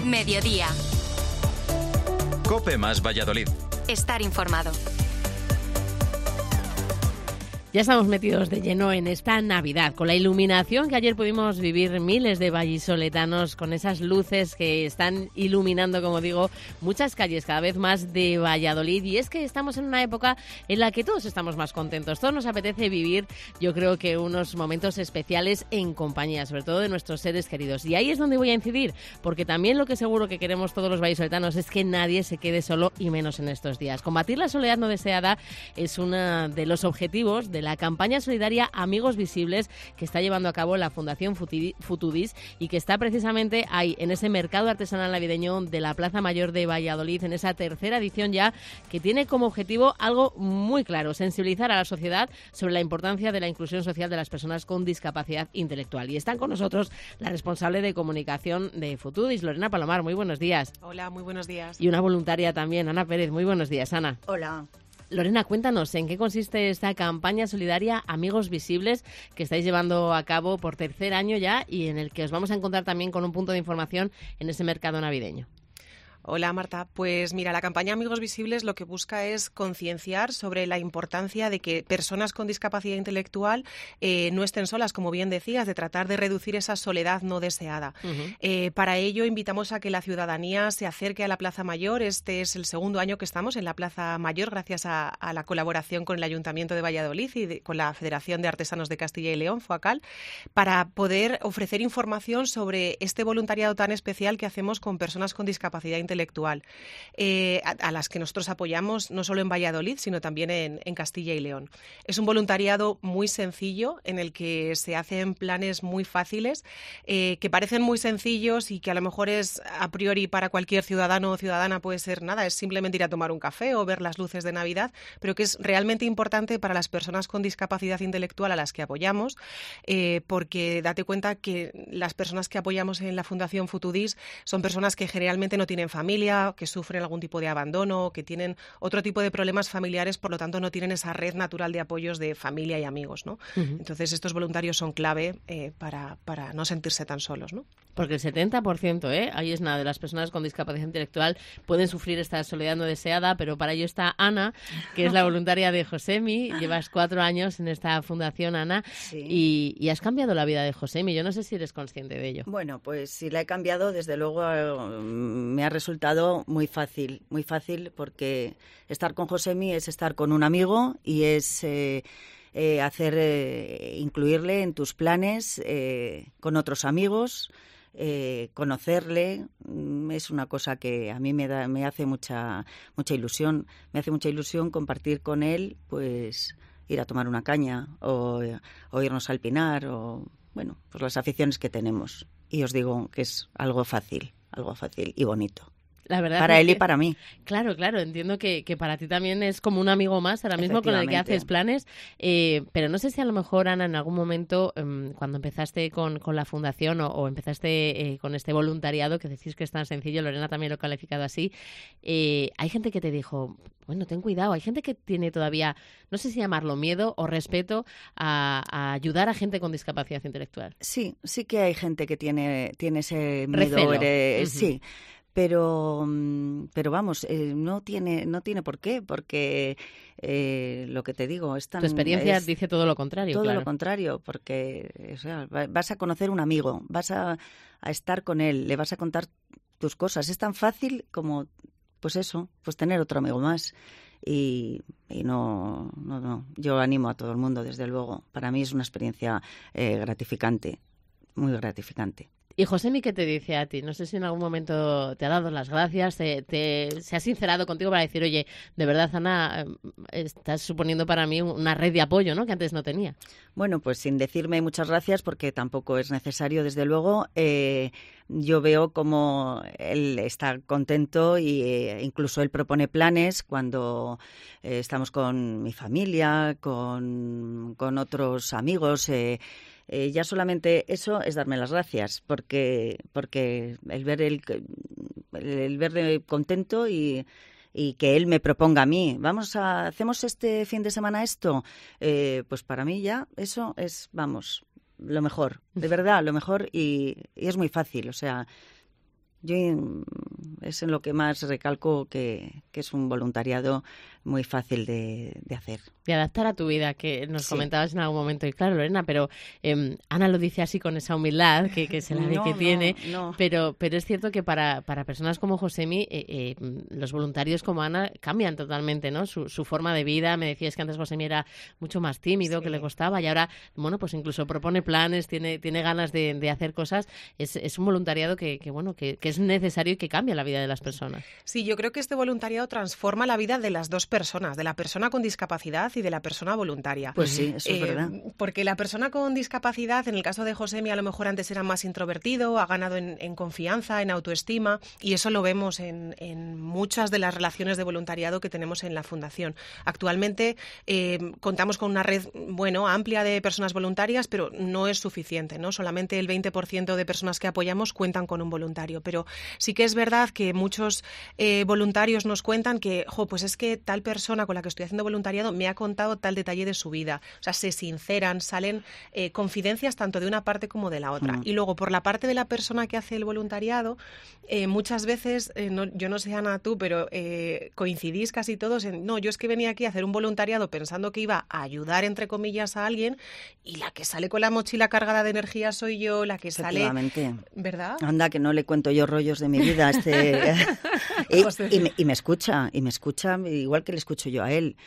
Mediodía. COPE más Valladolid. Estar informado. Ya estamos metidos de lleno en esta Navidad, con la iluminación que ayer pudimos vivir miles de vallisoletanos, con esas luces que están iluminando, como digo, muchas calles cada vez más de Valladolid. Y es que estamos en una época en la que todos estamos más contentos, todos nos apetece vivir, yo creo que unos momentos especiales en compañía, sobre todo de nuestros seres queridos. Y ahí es donde voy a incidir, porque también lo que seguro que queremos todos los vallisoletanos es que nadie se quede solo, y menos en estos días. Combatir la soledad no deseada es uno de los objetivos de la campaña solidaria Amigos Visibles que está llevando a cabo la Fundación Futudis y que está precisamente ahí, en ese mercado artesanal navideño de la Plaza Mayor de Valladolid, en esa tercera edición ya, que tiene como objetivo algo muy claro: sensibilizar a la sociedad sobre la importancia de la inclusión social de las personas con discapacidad intelectual. Y están con nosotros la responsable de comunicación de Futudis, Lorena Palomar. Muy buenos días. Hola, muy buenos días. Y una voluntaria también, Ana Pérez. Muy buenos días, Ana. Hola. Lorena, cuéntanos, ¿en qué consiste esta campaña solidaria Amigos Visibles que estáis llevando a cabo por tercer año ya y en el que os vamos a encontrar también con un punto de información en ese mercado navideño? Hola, Marta. Pues mira, la campaña Amigos Visibles lo que busca es concienciar sobre la importancia de que personas con discapacidad intelectual no estén solas, como bien decías, de tratar de reducir esa soledad no deseada. Para ello invitamos a que la ciudadanía se acerque a la Plaza Mayor. Este es el segundo año que estamos en la Plaza Mayor gracias a la colaboración con el Ayuntamiento de Valladolid y con la Federación de Artesanos de Castilla y León, FOACAL, para poder ofrecer información sobre este voluntariado tan especial que hacemos con personas con discapacidad intelectual, a las que nosotros apoyamos no solo en Valladolid, sino también en Castilla y León. Es un voluntariado muy sencillo en el que se hacen planes muy fáciles, que parecen muy sencillos y que a lo mejor es a priori para cualquier ciudadano o ciudadana puede ser nada, es simplemente ir a tomar un café o ver las luces de Navidad, pero que es realmente importante para las personas con discapacidad intelectual a las que apoyamos, porque date cuenta que las personas que apoyamos en la Fundación Futudis son personas que generalmente no tienen familia, que sufren algún tipo de abandono, que tienen otro tipo de problemas familiares, por lo tanto no tienen esa red natural de apoyos de familia y amigos, ¿no? Entonces estos voluntarios son clave para no sentirse tan solos, ¿no? Porque el 70%, ahí es nada, de las personas con discapacidad intelectual pueden sufrir esta soledad no deseada, pero para ello está Ana, que es la voluntaria de Josemi. Llevas 4 años en esta fundación, Ana, sí. y has cambiado la vida de Josemi. Yo no sé si eres consciente de ello. Bueno, pues si la he cambiado, desde luego me ha resultado muy fácil, porque estar con Josemi es estar con un amigo y es incluirle en tus planes con otros amigos. Conocerle es una cosa que a mí me hace mucha ilusión. Me hace mucha ilusión compartir con él, pues ir a tomar una caña o irnos al Pinar o bueno, pues las aficiones que tenemos. Y os digo que es algo fácil y bonito. La verdad para él y para mí. Claro, entiendo que para ti también es como un amigo más ahora mismo con el que haces planes, pero no sé si a lo mejor, Ana, en algún momento cuando empezaste con la fundación o empezaste con este voluntariado, que decís que es tan sencillo, Lorena también lo ha calificado así, hay gente que te dijo, bueno, ten cuidado, hay gente que tiene todavía, no sé si llamarlo miedo o respeto a ayudar a gente con discapacidad intelectual. Sí que hay gente que tiene ese miedo. Recelo. Sí. Pero vamos, no tiene por qué, porque lo que te digo es tan... Tu experiencia dice todo lo contrario. Todo claro. lo contrario, porque o sea, vas a conocer un amigo, vas a estar con él, le vas a contar tus cosas. Es tan fácil como, pues eso, pues tener otro amigo más. Y no, yo animo a todo el mundo, desde luego. Para mí es una experiencia gratificante, muy gratificante. ¿Y Josemi qué te dice a ti? No sé si en algún momento te ha dado las gracias, se ha sincerado contigo para decir, oye, de verdad, Ana, estás suponiendo para mí una red de apoyo, ¿no?, que antes no tenía. Bueno, pues sin decirme muchas gracias, porque tampoco es necesario, desde luego. Yo veo como él está contento y incluso él propone planes cuando estamos con mi familia, con otros amigos. Ya solamente eso es darme las gracias, porque el verle contento y que él me proponga a mí, hacemos este fin de semana esto, pues para mí ya eso es, vamos, lo mejor, de verdad, lo mejor, y es muy fácil, o sea, Yo es en lo que más recalco que es un voluntariado muy fácil de hacer. De adaptar a tu vida, que nos comentabas en algún momento. Y claro, Lorena, pero Ana lo dice así con esa humildad que se la ve que tiene, pero es cierto que para personas como Josemi, los voluntarios como Ana cambian totalmente, ¿no? Su forma de vida. Me decías que antes Josemi era mucho más tímido, que le costaba, y ahora, bueno, pues incluso propone planes, tiene ganas de hacer cosas. Es un voluntariado que es necesario y que cambia la vida de las personas. Sí, yo creo que este voluntariado transforma la vida de las dos personas, de la persona con discapacidad y de la persona voluntaria. Pues sí, eso es verdad. Porque la persona con discapacidad, en el caso de Josemi, a lo mejor antes era más introvertido, ha ganado en confianza, en autoestima, y eso lo vemos en muchas de las relaciones de voluntariado que tenemos en la Fundación. Actualmente contamos con una red, amplia de personas voluntarias, pero no es suficiente, ¿no? Solamente el 20% de personas que apoyamos cuentan con un voluntario, pero sí que es verdad que muchos voluntarios nos cuentan que, pues es que tal persona con la que estoy haciendo voluntariado me ha contado tal detalle de su vida. O sea, se sinceran, salen confidencias tanto de una parte como de la otra. Y luego, por la parte de la persona que hace el voluntariado, muchas veces, yo no sé, Ana, tú, pero coincidís casi todos en, yo es que venía aquí a hacer un voluntariado pensando que iba a ayudar, entre comillas, a alguien, y la que sale con la mochila cargada de energía soy yo, la que sale... ¿Verdad? Anda, que no le cuento yo rollos de mi vida. Y me escucha, igual que le escucho yo a él.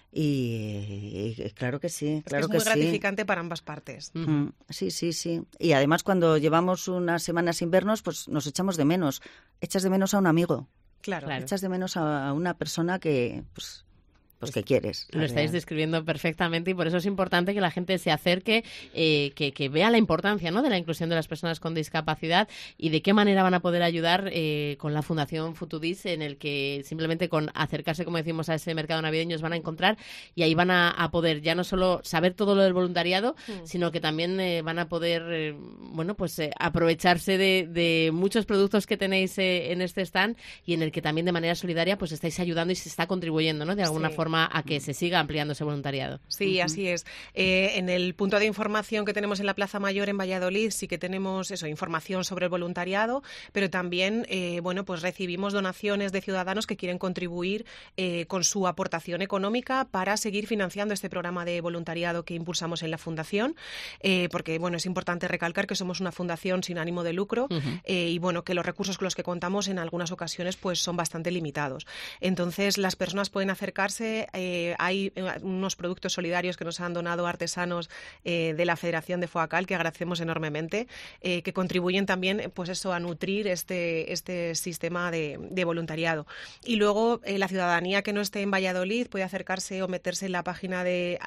Y claro que sí, claro que es muy gratificante para ambas partes. Sí. Y además cuando llevamos unas semanas sin vernos, pues nos echamos de menos. Echas de menos a un amigo. Claro. Echas de menos a una persona que... Pues que quieres. Lo estáis describiendo perfectamente y por eso es importante que la gente se acerque, que vea la importancia, ¿no?, de la inclusión de las personas con discapacidad y de qué manera van a poder ayudar con la Fundación Futudis, en el que simplemente con acercarse, como decimos, a ese mercado navideño van a encontrar y ahí van a poder ya no solo saber todo lo del voluntariado, sino que también van a poder aprovecharse de muchos productos que tenéis en este stand y en el que también de manera solidaria pues estáis ayudando y se está contribuyendo, ¿no?, de alguna forma a que se siga ampliando ese voluntariado. Sí, así es. En el punto de información que tenemos en la Plaza Mayor en Valladolid sí que tenemos información sobre el voluntariado, pero también pues recibimos donaciones de ciudadanos que quieren contribuir con su aportación económica para seguir financiando este programa de voluntariado que impulsamos en la Fundación, porque es importante recalcar que somos una fundación sin ánimo de lucro y que los recursos con los que contamos en algunas ocasiones pues son bastante limitados. Entonces las personas pueden acercarse. Hay unos productos solidarios que nos han donado artesanos de la Federación de Foacal, que agradecemos enormemente, que contribuyen también a nutrir este sistema de voluntariado. Y luego la ciudadanía que no esté en Valladolid puede acercarse o meterse en la página de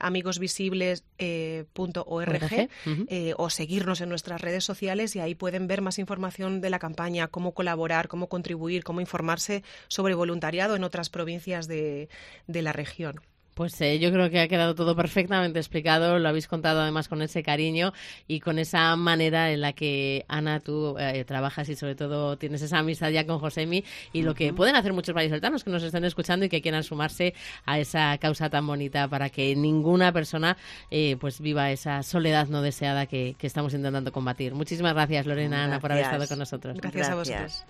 amigosvisibles.org o seguirnos en nuestras redes sociales y ahí pueden ver más información de la campaña, cómo colaborar, cómo contribuir, cómo informarse sobre voluntariado en otras provincias de la región. Pues yo creo que ha quedado todo perfectamente explicado, lo habéis contado además con ese cariño y con esa manera en la que, Ana, tú trabajas y sobre todo tienes esa amistad ya con Josemi y lo que pueden hacer muchos vallisoletanos que nos estén escuchando y que quieran sumarse a esa causa tan bonita para que ninguna persona viva esa soledad no deseada que estamos intentando combatir. Muchísimas gracias, Lorena, Ana, por haber estado con nosotros. Gracias a vosotros.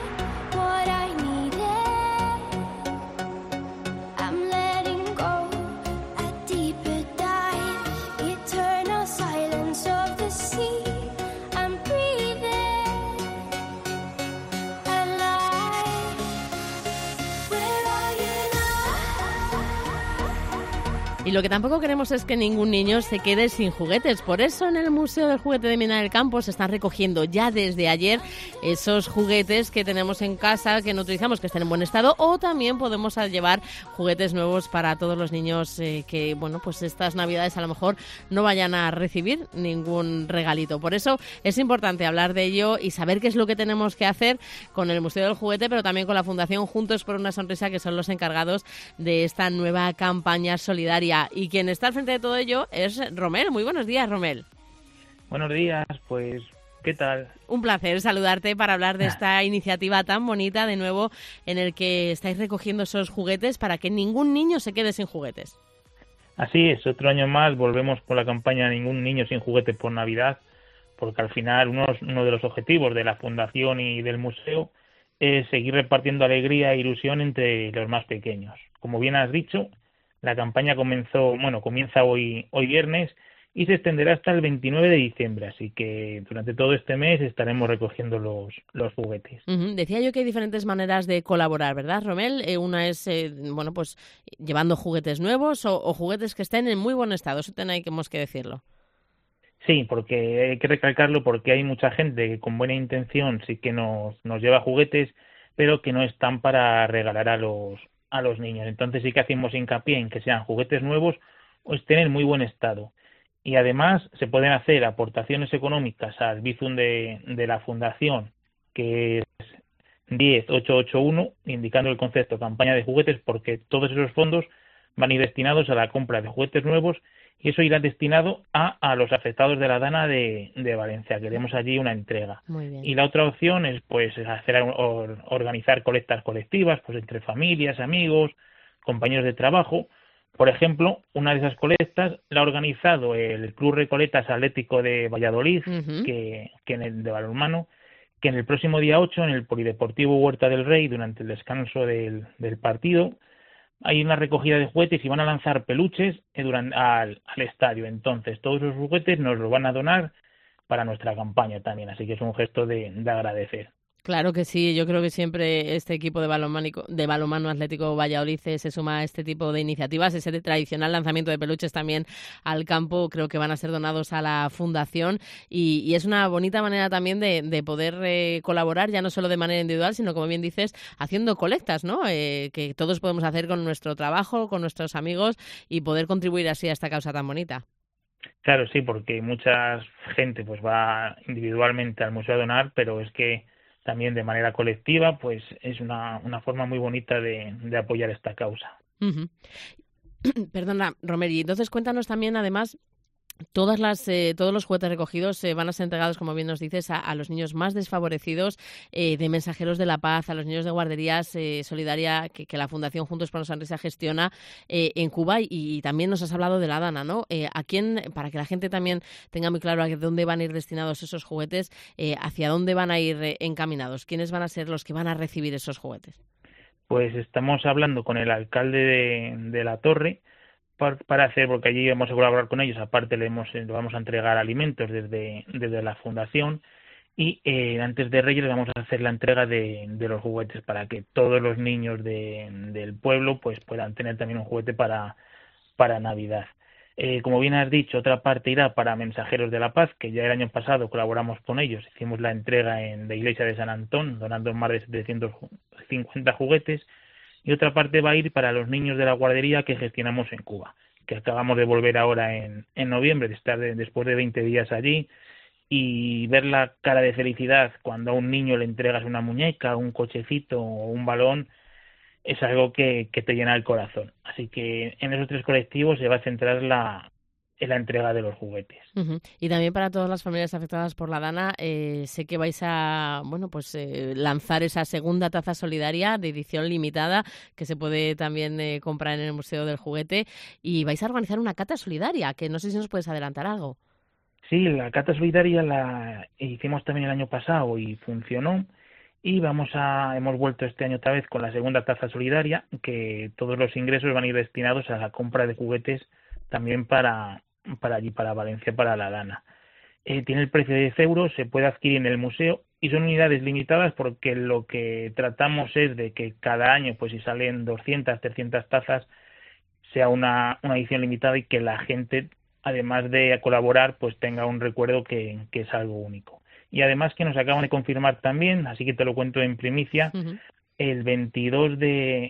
Y lo que tampoco queremos es que ningún niño se quede sin juguetes. Por eso en el Museo del Juguete de Mina del Campo se están recogiendo ya desde ayer esos juguetes que tenemos en casa, que no utilizamos, que estén en buen estado, o también podemos llevar juguetes nuevos para todos los niños que, estas Navidades a lo mejor no vayan a recibir ningún regalito. Por eso es importante hablar de ello y saber qué es lo que tenemos que hacer con el Museo del Juguete, pero también con la Fundación Juntos por una Sonrisa, que son los encargados de esta nueva campaña solidaria. Y quien está al frente de todo ello es Romel. Muy buenos días, Romel. Buenos días, pues, ¿qué tal? Un placer saludarte para hablar de esta iniciativa tan bonita, de nuevo, en el que estáis recogiendo esos juguetes para que ningún niño se quede sin juguetes. Así es, otro año más volvemos con la campaña Ningún niño sin juguetes por Navidad, porque al final uno de los objetivos de la fundación y del museo es seguir repartiendo alegría e ilusión entre los más pequeños. Como bien has dicho, la campaña comienza hoy viernes y se extenderá hasta el 29 de diciembre, así que durante todo este mes estaremos recogiendo los juguetes. Decía yo que hay diferentes maneras de colaborar, ¿verdad, Romel? Una es, pues llevando juguetes nuevos o juguetes que estén en muy buen estado, eso tenemos que decirlo. Sí, porque hay que recalcarlo porque hay mucha gente que con buena intención sí que nos lleva juguetes, pero que no están para regalar a los niños. Entonces sí que hacemos hincapié en que sean juguetes nuevos o estén en muy buen estado. Y además se pueden hacer aportaciones económicas al Bizum de la Fundación, que es 10881, indicando el concepto campaña de juguetes, porque todos esos fondos van a ir destinados a la compra de juguetes nuevos y eso irá destinado a los afectados de la Dana de Valencia. Queremos allí una entrega. Muy bien. Y la otra opción es organizar colectas colectivas, pues entre familias, amigos, compañeros de trabajo. Por ejemplo, una de esas colectas la ha organizado el Club Recoletas Atlético de Valladolid, que en el de balonmano, que en el próximo día 8, en el Polideportivo Huerta del Rey, durante el descanso del partido, hay una recogida de juguetes y van a lanzar peluches al estadio. Entonces, todos esos juguetes nos los van a donar para nuestra campaña también, así que es un gesto de agradecer. Claro que sí, yo creo que siempre este equipo de balonmano Atlético Valladolid se suma a este tipo de iniciativas. Ese tradicional lanzamiento de peluches también al campo creo que van a ser donados a la Fundación y es una bonita manera también de poder colaborar, ya no solo de manera individual, sino como bien dices, haciendo colectas, ¿no? Que todos podemos hacer con nuestro trabajo, con nuestros amigos y poder contribuir así a esta causa tan bonita. Claro, sí, porque mucha gente pues va individualmente al museo a donar, pero es que también de manera colectiva, pues es una forma muy bonita de apoyar esta causa. Perdona, Romer, y entonces cuéntanos también, además, todos los juguetes recogidos van a ser entregados, como bien nos dices, a los niños más desfavorecidos, de Mensajeros de la Paz, a los niños de guarderías solidaria que la Fundación Juntos por una Sonrisa gestiona en Cuba y también nos has hablado de la Dana, ¿no? ¿A quién, para que la gente también tenga muy claro a dónde van a ir destinados esos juguetes, hacia dónde van a ir encaminados? ¿Quiénes van a ser los que van a recibir esos juguetes? Pues estamos hablando con el alcalde de La Torre, para hacer, porque allí vamos a colaborar con ellos, aparte le vamos a entregar alimentos desde la fundación y antes de Reyes vamos a hacer la entrega de los juguetes para que todos los niños del pueblo pues puedan tener también un juguete para Navidad. Como bien has dicho, otra parte irá para Mensajeros de la Paz, que ya el año pasado colaboramos con ellos, hicimos la entrega en la iglesia de San Antón, donando más de 750 juguetes. Y otra parte va a ir para los niños de la guardería que gestionamos en Cuba, que acabamos de volver ahora en noviembre, de estar después de 20 días allí, y ver la cara de felicidad cuando a un niño le entregas una muñeca, un cochecito o un balón, es algo que te llena el corazón. Así que en esos tres colectivos se va a centrar en la entrega de los juguetes. Y también para todas las familias afectadas por la Dana, sé que vais a lanzar esa segunda taza solidaria de edición limitada que se puede también comprar en el Museo del Juguete y vais a organizar una cata solidaria, que no sé si nos puedes adelantar algo. Sí, la cata solidaria la hicimos también el año pasado y funcionó. Y hemos vuelto este año otra vez con la segunda taza solidaria, que todos los ingresos van a ir destinados a la compra de juguetes también para allí, para Valencia, para la Dana. Tiene el precio de 10 euros, se puede adquirir en el museo y son unidades limitadas porque lo que tratamos es de que cada año, pues si salen 200, 300 tazas, sea una edición limitada y que la gente, además de colaborar, pues tenga un recuerdo que es algo único. Y además que nos acaban de confirmar también, así que te lo cuento en primicia, el 22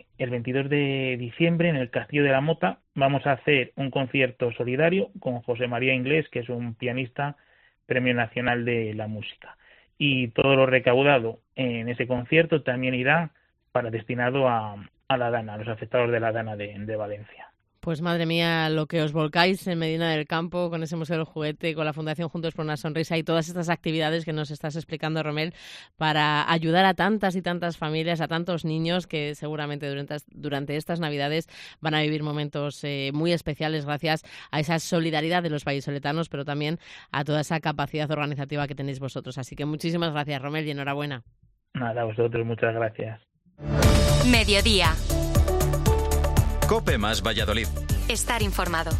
de diciembre en el Castillo de la Mota vamos a hacer un concierto solidario con José María Inglés, que es un pianista Premio Nacional de la Música. Y todo lo recaudado en ese concierto también irá destinado a la Dana, a los afectados de la Dana de Valencia. Pues madre mía, lo que os volcáis en Medina del Campo con ese Museo del Juguete, con la Fundación Juntos por una Sonrisa y todas estas actividades que nos estás explicando, Romel, para ayudar a tantas y tantas familias, a tantos niños que seguramente durante estas Navidades van a vivir momentos muy especiales gracias a esa solidaridad de los vallisoletanos, pero también a toda esa capacidad organizativa que tenéis vosotros. Así que muchísimas gracias, Romel, y enhorabuena. Nada, a vosotros, muchas gracias. Mediodía. COPE más Valladolid. Estar informado.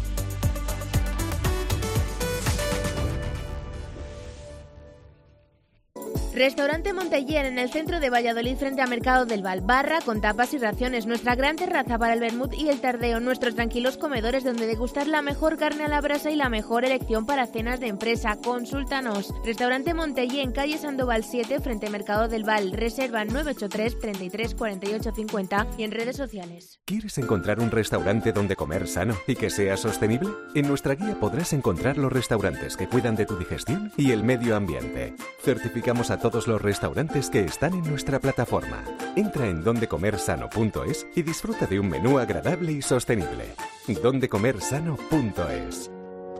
Restaurante Monteller en el centro de Valladolid frente a Mercado del Val. Barra con tapas y raciones. Nuestra gran terraza para el vermut y el tardeo. Nuestros tranquilos comedores donde degustar la mejor carne a la brasa y la mejor elección para cenas de empresa. Consúltanos. Restaurante Monteller en calle Sandoval 7 frente a Mercado del Val. Reserva 983 33 48 50 y en redes sociales. ¿Quieres encontrar un restaurante donde comer sano y que sea sostenible? En nuestra guía podrás encontrar los restaurantes que cuidan de tu digestión y el medio ambiente. Certificamos a todos los restaurantes que están en nuestra plataforma. Entra en dondecomersano.es y disfruta de un menú agradable y sostenible. dondecomersano.es.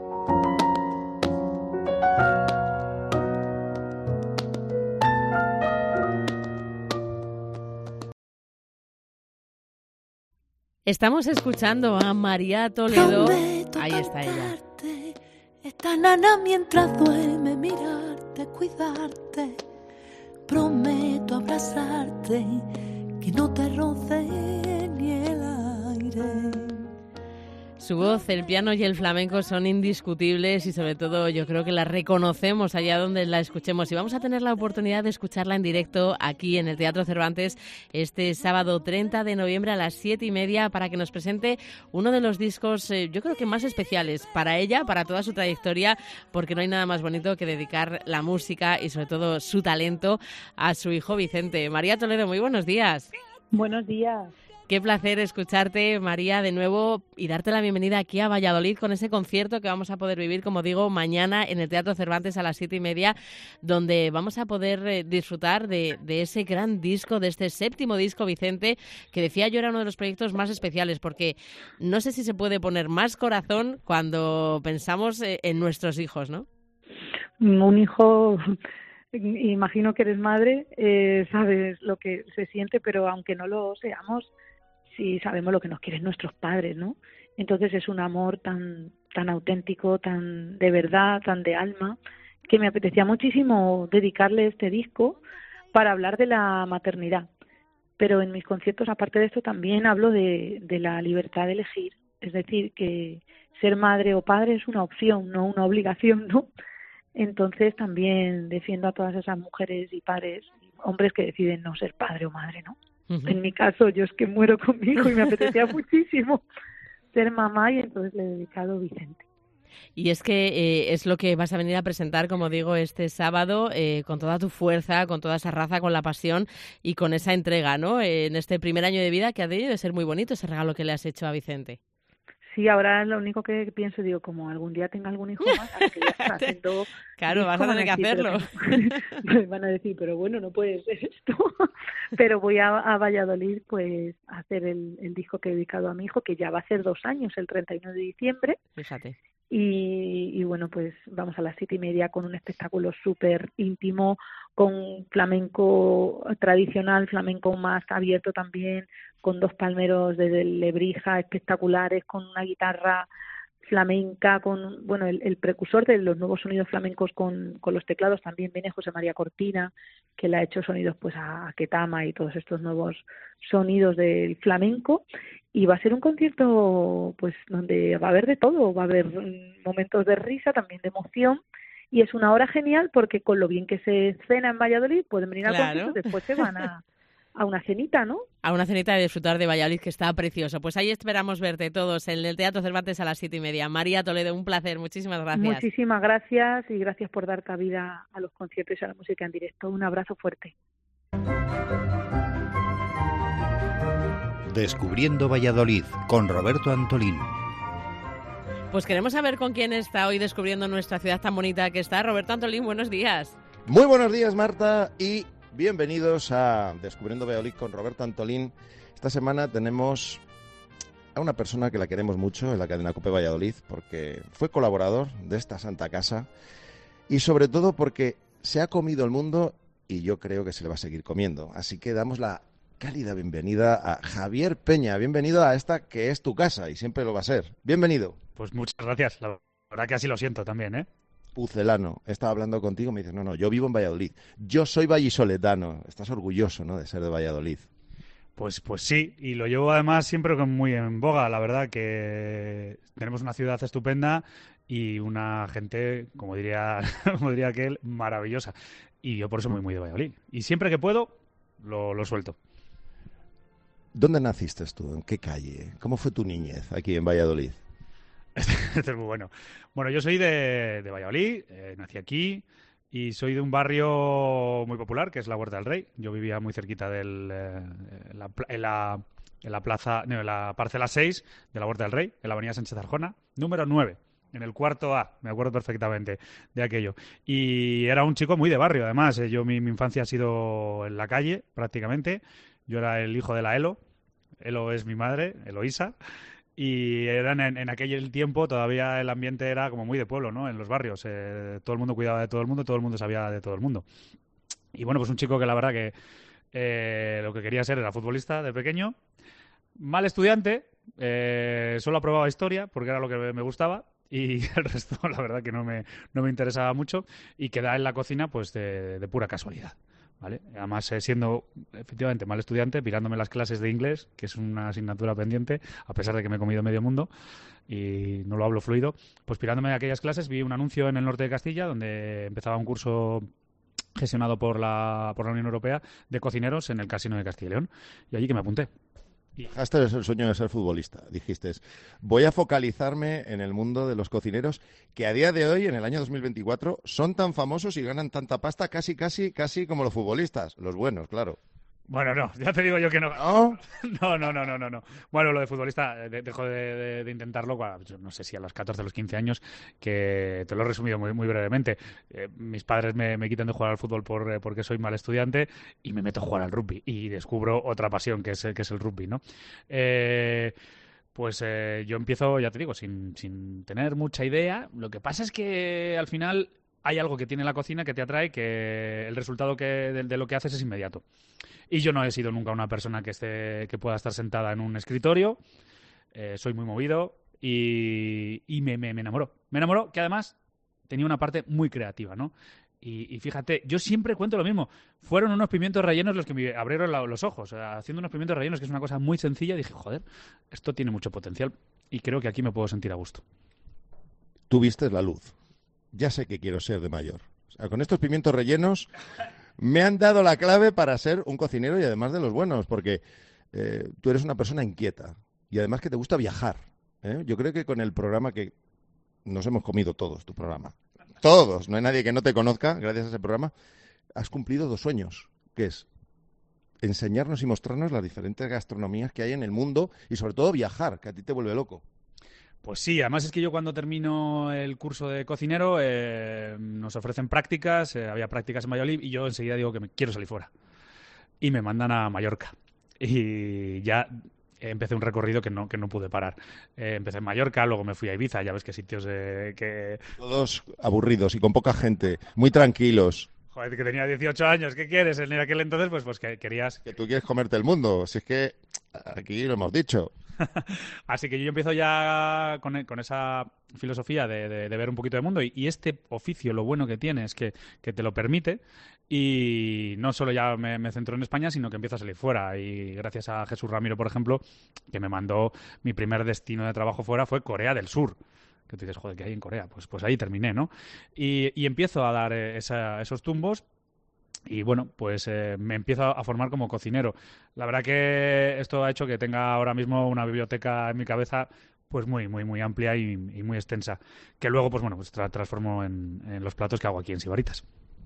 Estamos escuchando a María Toledo. Ahí está ella. Esta nana mientras duerme, mirarte, cuidarte. Prometo abrazarte, que no te roce ni el aire. Su voz, el piano y el flamenco son indiscutibles y sobre todo yo creo que la reconocemos allá donde la escuchemos. Y vamos a tener la oportunidad de escucharla en directo aquí en el Teatro Cervantes este sábado 30 de noviembre a las 7:30 para que nos presente uno de los discos yo creo que más especiales para ella, para toda su trayectoria, porque no hay nada más bonito que dedicar la música y sobre todo su talento a su hijo Vicente. María Toledo, muy buenos días. Buenos días. Qué placer escucharte, María, de nuevo y darte la bienvenida aquí a Valladolid con ese concierto que vamos a poder vivir, como digo, mañana en el Teatro Cervantes a las 7:30, donde vamos a poder disfrutar de ese gran disco, de este 7º disco, Vicente, que decía yo era uno de los proyectos más especiales, porque no sé si se puede poner más corazón cuando pensamos en nuestros hijos, ¿no? Un hijo... Imagino que eres madre, sabes lo que se siente, pero aunque no lo seamos, sí sabemos lo que nos quieren nuestros padres, ¿no? Entonces es un amor tan auténtico, tan de verdad, tan de alma, que me apetecía muchísimo dedicarle este disco para hablar de la maternidad. Pero en mis conciertos, aparte de esto, también hablo de la libertad de elegir. Es decir, que ser madre o padre es una opción, no una obligación, ¿no? Entonces también defiendo a todas esas mujeres y padres, hombres que deciden no ser padre o madre, ¿no? Uh-huh. En mi caso, yo es que muero con mi hijo y me apetecía muchísimo ser mamá y entonces le he dedicado Vicente. Y es que es lo que vas a venir a presentar, como digo, este sábado, con toda tu fuerza, con toda esa raza, con la pasión y con esa entrega, ¿no? En este primer año de vida que ha debido de ser muy bonito ese regalo que le has hecho a Vicente. Sí, ahora lo único que pienso, digo, como algún día tenga algún hijo más, ahora que ya está haciendo... Claro, vas a tener que hacerlo. Me van a decir, pero bueno, no puede ser esto. Pero voy a Valladolid, pues, a hacer el disco que he dedicado a mi hijo, que ya va a ser 2 años, el 31 de diciembre. Fíjate. Y bueno, pues vamos a las 7:30 con un espectáculo súper íntimo, con flamenco tradicional, flamenco más abierto también, con 2 palmeros de Lebrija espectaculares, con una guitarra flamenca, con bueno el precursor de los nuevos sonidos flamencos con los teclados también viene José María Cortina, que le ha hecho sonidos pues a Ketama y todos estos nuevos sonidos del flamenco. Y va a ser un concierto pues donde va a haber de todo, va a haber momentos de risa, también de emoción, y es una hora genial porque con lo bien que se cena en Valladolid pueden venir al concierto, después se van a una cenita, ¿no? A una cenita de disfrutar de Valladolid, que está precioso. Pues ahí esperamos verte todos en el Teatro Cervantes a las 7:30. María Toledo, un placer, muchísimas gracias. Muchísimas gracias y gracias por dar cabida a los conciertos y a la música en directo. Un abrazo fuerte. Descubriendo Valladolid, con Roberto Antolín. Pues queremos saber con quién está hoy descubriendo nuestra ciudad tan bonita que está. Roberto Antolín, buenos días. Muy buenos días, Marta, y bienvenidos a Descubriendo Valladolid con Roberto Antolín. Esta semana tenemos a una persona que la queremos mucho en la cadena COPE Valladolid, porque fue colaborador de esta santa casa y sobre todo porque se ha comido el mundo y yo creo que se le va a seguir comiendo. Así que damos la cálida bienvenida a Javier Peña. Bienvenido a esta que es tu casa y siempre lo va a ser. Bienvenido. Pues muchas gracias. La verdad que así lo siento también, ¿eh? Pucelano, estaba hablando contigo, me dices, no, yo vivo en Valladolid. Yo soy vallisoletano. Estás orgulloso, ¿no?, de ser de Valladolid. Pues sí, y lo llevo además siempre muy en boga. La verdad que tenemos una ciudad estupenda y una gente, como diría aquel, maravillosa. Y yo por eso muy de Valladolid. Y siempre que puedo, lo suelto. ¿Dónde naciste tú? ¿En qué calle? ¿Cómo fue tu niñez aquí en Valladolid? Este es muy bueno. Bueno, yo soy de Valladolid, nací aquí y soy de un barrio muy popular que es la Huerta del Rey. Yo vivía muy cerquita en la parcela 6 de la Huerta del Rey, en la avenida Sánchez Arjona, número 9. En el cuarto A, me acuerdo perfectamente de aquello. Y era un chico muy de barrio, además. Mi infancia ha sido en la calle, prácticamente. Yo era el hijo de la Elo. Elo es mi madre, Eloísa. Y eran en aquel tiempo todavía el ambiente era como muy de pueblo, ¿no? En los barrios. Todo el mundo cuidaba de todo el mundo sabía de todo el mundo. Y bueno, pues un chico que la verdad que lo que quería ser era futbolista de pequeño. Mal estudiante. Solo aprobaba historia porque era lo que me gustaba. Y el resto, la verdad, que no me interesaba mucho y quedaba en la cocina pues de pura casualidad, ¿vale? Además, siendo efectivamente mal estudiante, pirándome las clases de inglés, que es una asignatura pendiente, a pesar de que me he comido medio mundo y no lo hablo fluido, pues pirándome de aquellas clases vi un anuncio en el norte de Castilla donde empezaba un curso gestionado por la Unión Europea de cocineros en el Casino de Castilla y León, y allí que me apunté. Dejaste el sueño de ser futbolista. Dijiste, voy a focalizarme en el mundo de los cocineros que a día de hoy, en el año 2024, son tan famosos y ganan tanta pasta casi como los futbolistas. Los buenos, claro. Bueno, no, ya te digo yo que no. ¿No? No. Bueno, lo de futbolista, dejo de intentarlo, no sé si a los 14 o los 15 años, que te lo he resumido muy brevemente. Mis padres me quitan de jugar al fútbol porque soy mal estudiante y me meto a jugar al rugby y descubro otra pasión que es el rugby, ¿no? Yo empiezo, ya te digo, sin tener mucha idea. Lo que pasa es que al final hay algo que tiene la cocina que te atrae, que el resultado de lo que haces es inmediato. Y yo no he sido nunca una persona que pueda estar sentada en un escritorio. Soy muy movido y me enamoró. Me enamoró que además tenía una parte muy creativa, ¿no? Y fíjate, yo siempre cuento lo mismo. Fueron unos pimientos rellenos los que me abrieron los ojos. Haciendo unos pimientos rellenos, que es una cosa muy sencilla, dije, joder, esto tiene mucho potencial y creo que aquí me puedo sentir a gusto. Tú viste la luz. Ya sé que quiero ser de mayor. O sea, con estos pimientos rellenos me han dado la clave para ser un cocinero y además de los buenos, porque tú eres una persona inquieta y además que te gusta viajar. Yo creo que con el programa que nos hemos comido todos, tu programa, todos, no hay nadie que no te conozca gracias a ese programa, has cumplido 2 sueños, que es enseñarnos y mostrarnos las diferentes gastronomías que hay en el mundo y sobre todo viajar, que a ti te vuelve loco. Pues sí, además es que yo cuando termino el curso de cocinero nos ofrecen prácticas, había prácticas en Valladolid y yo enseguida digo que me quiero salir fuera. Y me mandan a Mallorca. Y ya empecé un recorrido que no pude parar. Empecé en Mallorca, luego me fui a Ibiza, ya ves qué sitios que... Todos aburridos y con poca gente, muy tranquilos. Joder, que tenía 18 años, ¿qué quieres? En aquel entonces pues que querías... Que tú quieres comerte el mundo, si es que aquí lo hemos dicho. Así que yo empiezo ya con esa filosofía de ver un poquito de mundo y este oficio lo bueno que tiene es que te lo permite y no solo ya me centro en España sino que empiezo a salir fuera y gracias a Jesús Ramiro, por ejemplo, que me mandó mi primer destino de trabajo fuera fue Corea del Sur. Que tú dices, joder, ¿qué hay en Corea? Pues ahí terminé, ¿no? Y empiezo a dar esos tumbos. Y bueno, pues me empiezo a formar como cocinero. La verdad que esto ha hecho que tenga ahora mismo una biblioteca en mi cabeza pues muy amplia y muy extensa, que luego pues transformo en los platos que hago aquí en Sibaritas.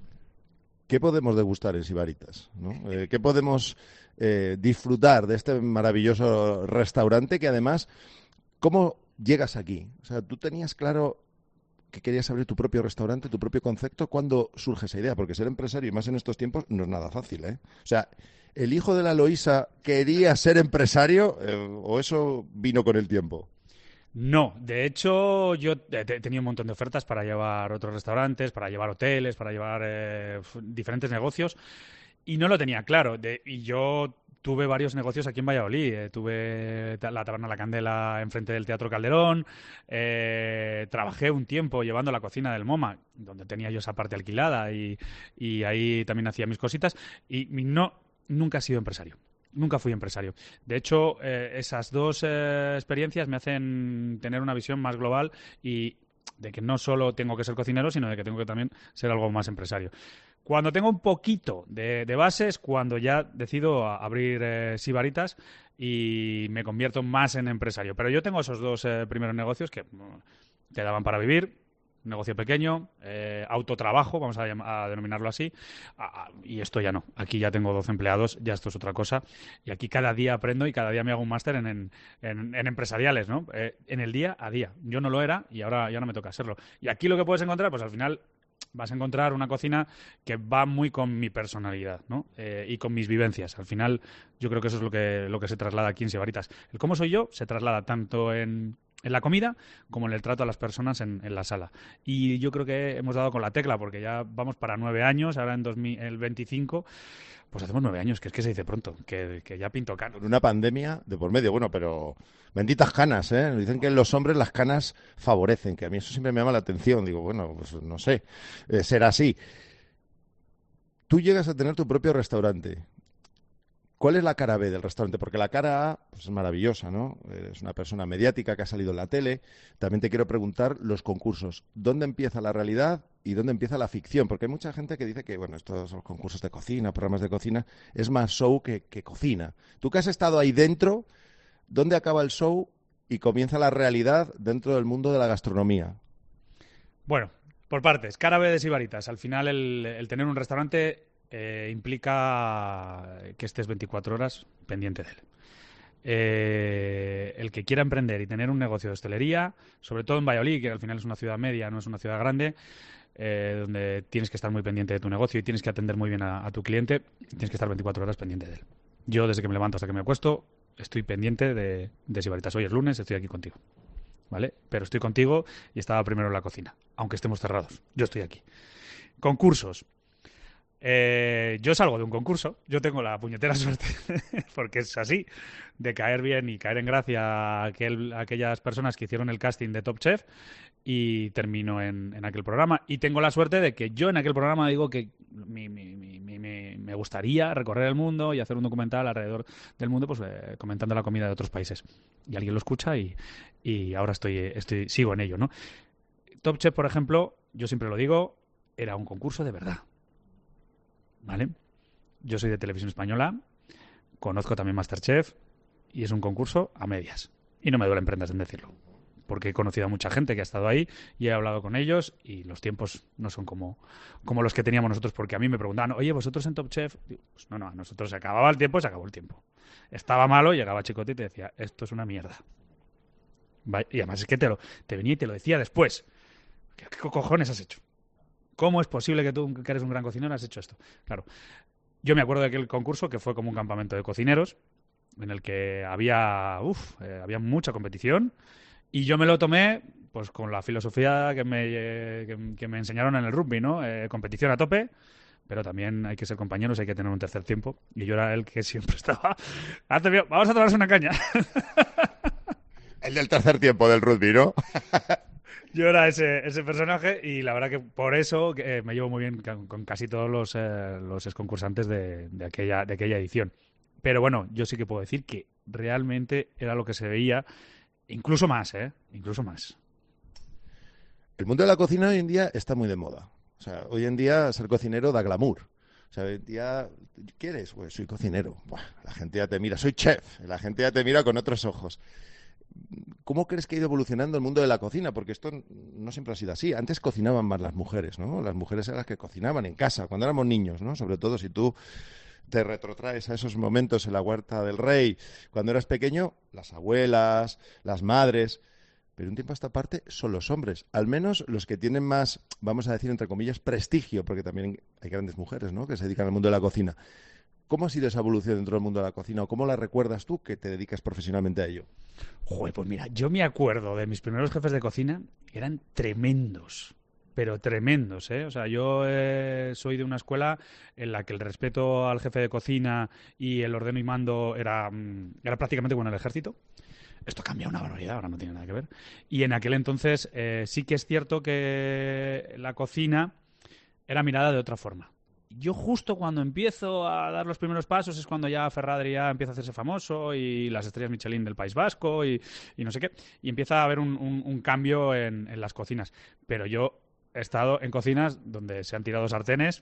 ¿Qué podemos degustar en Sibaritas, ¿no? ¿Qué podemos disfrutar de este maravilloso restaurante que además, cómo llegas aquí? O sea, tú tenías claro que querías abrir tu propio restaurante, tu propio concepto? ¿Cuándo surge esa idea? Porque ser empresario, y más en estos tiempos, no es nada fácil, ¿eh? O sea, ¿el hijo de la Loísa quería ser empresario o eso vino con el tiempo? No, de hecho yo tenía un montón de ofertas para llevar otros restaurantes, para llevar hoteles, para llevar diferentes negocios y no lo tenía claro. Y yo tuve varios negocios aquí en Valladolid. Tuve la Taberna La Candela enfrente del Teatro Calderón. Trabajé un tiempo llevando la cocina del MoMA, donde tenía yo esa parte alquilada y ahí también hacía mis cositas. Y nunca he sido empresario. Nunca fui empresario. De hecho, esas dos experiencias me hacen tener una visión más global y de que no solo tengo que ser cocinero, sino de que tengo que también ser algo más empresario. Cuando tengo un poquito de bases, cuando ya decido abrir Sibaritas y me convierto más en empresario. Pero yo tengo esos dos primeros negocios que te daban para vivir. Un negocio pequeño, autotrabajo, vamos a denominarlo así, y esto ya no. Aquí ya tengo 12 empleados, ya esto es otra cosa, y aquí cada día aprendo y cada día me hago un máster en empresariales, ¿no? En el día a día. Yo no lo era y ahora ya no me toca serlo. Y aquí lo que puedes encontrar, pues al final vas a encontrar una cocina que va muy con mi personalidad, ¿no? Y con mis vivencias. Al final yo creo que eso es lo que se traslada aquí en Sibaritas. El cómo soy yo se traslada tanto en la comida como en el trato a las personas en la sala. Y yo creo que hemos dado con la tecla, porque ya vamos para 9 años, ahora en el 25, pues hacemos 9 años, que es que se dice pronto, que ya pinto canas. Con una pandemia de por medio, bueno, pero benditas canas, ¿eh? Dicen que en los hombres las canas favorecen, que a mí eso siempre me llama la atención. Digo, bueno, pues no sé, será así. Tú llegas a tener tu propio restaurante. ¿Cuál es la cara B del restaurante? Porque la cara A pues es maravillosa, ¿no? Es una persona mediática que ha salido en la tele. También te quiero preguntar los concursos. ¿Dónde empieza la realidad y dónde empieza la ficción? Porque hay mucha gente que dice que, bueno, estos son los concursos de cocina, programas de cocina, es más show que cocina. Tú que has estado ahí dentro, ¿dónde acaba el show y comienza la realidad dentro del mundo de la gastronomía? Bueno, por partes. Cara B de Sibaritas. Al final el tener un restaurante implica que estés 24 horas pendiente de él. El que quiera emprender y tener un negocio de hostelería, sobre todo en Valladolid, que al final es una ciudad media, no es una ciudad grande, donde tienes que estar muy pendiente de tu negocio y tienes que atender muy bien a tu cliente, tienes que estar 24 horas pendiente de él. Yo, desde que me levanto hasta que me acuesto, estoy pendiente de Sibaritas. Hoy es lunes, estoy aquí contigo, ¿vale? Pero estoy contigo y estaba primero en la cocina, aunque estemos cerrados. Yo estoy aquí. Concursos. Yo salgo de un concurso, yo tengo la puñetera suerte, porque es así, de caer bien y caer en gracia a aquellas personas que hicieron el casting de Top Chef y termino en aquel programa. Y tengo la suerte de que yo en aquel programa digo que me gustaría recorrer el mundo y hacer un documental alrededor del mundo, pues comentando la comida de otros países. Y alguien lo escucha y ahora sigo en ello, ¿no? Top Chef, por ejemplo, yo siempre lo digo, era un concurso de verdad. ¿Vale? Yo soy de Televisión Española, conozco también MasterChef y es un concurso a medias. Y no me duelen prendas en decirlo, porque he conocido a mucha gente que ha estado ahí y he hablado con ellos y los tiempos no son como los que teníamos nosotros, porque a mí me preguntaban, oye, ¿vosotros en Top Chef? Digo, pues no, a nosotros se acababa el tiempo, se acabó el tiempo. Estaba malo, llegaba Chicote y te decía, esto es una mierda. ¿Vale? Y además es que te venía y te lo decía después. ¿Qué cojones has hecho? ¿Cómo es posible que tú, que eres un gran cocinero, has hecho esto? Claro, yo me acuerdo de aquel concurso que fue como un campamento de cocineros en el que había mucha competición y yo me lo tomé pues con la filosofía que me enseñaron en el rugby, ¿no? Competición a tope, pero también hay que ser compañeros, hay que tener un tercer tiempo y yo era el que siempre estaba vamos a tomarnos una caña. El del tercer tiempo del rugby, ¿no? Yo era ese personaje y la verdad que por eso me llevo muy bien con casi todos los exconscursantes de aquella edición. Pero bueno, yo sí que puedo decir que realmente era lo que se veía, incluso más, incluso más. El mundo de la cocina hoy en día está muy de moda. O sea, hoy en día ser cocinero da glamour. O sea, hoy en día, ¿qué eres? Pues soy cocinero. Buah, la gente ya te mira, soy chef. La gente ya te mira con otros ojos. ¿Cómo crees que ha ido evolucionando el mundo de la cocina? Porque esto no siempre ha sido así. Antes cocinaban más las mujeres, ¿no? Las mujeres eran las que cocinaban en casa, cuando éramos niños, ¿no? Sobre todo si tú te retrotraes a esos momentos en la Huerta del Rey, cuando eras pequeño, las abuelas, las madres. pero un tiempo a esta parte son los hombres, al menos los que tienen más, vamos a decir, entre comillas, prestigio, porque también hay grandes mujeres, ¿no?, que se dedican al mundo de la cocina. ¿Cómo ha sido esa evolución dentro del mundo de la cocina o cómo la recuerdas tú que te dedicas profesionalmente a ello? Joder, pues mira, yo me acuerdo de mis primeros jefes de cocina, eran tremendos. Pero tremendos, ¿eh? O sea, yo soy de una escuela en la que el respeto al jefe de cocina y el ordeno y mando era prácticamente como en el ejército. Esto cambia una barbaridad, ahora no tiene nada que ver. Y en aquel entonces sí que es cierto que la cocina era mirada de otra forma. Yo justo cuando empiezo a dar los primeros pasos es cuando ya Ferradri ya empieza a hacerse famoso y las estrellas Michelin del País Vasco y no sé qué. Y empieza a haber un cambio en las cocinas. Pero yo he estado en cocinas donde se han tirado sartenes.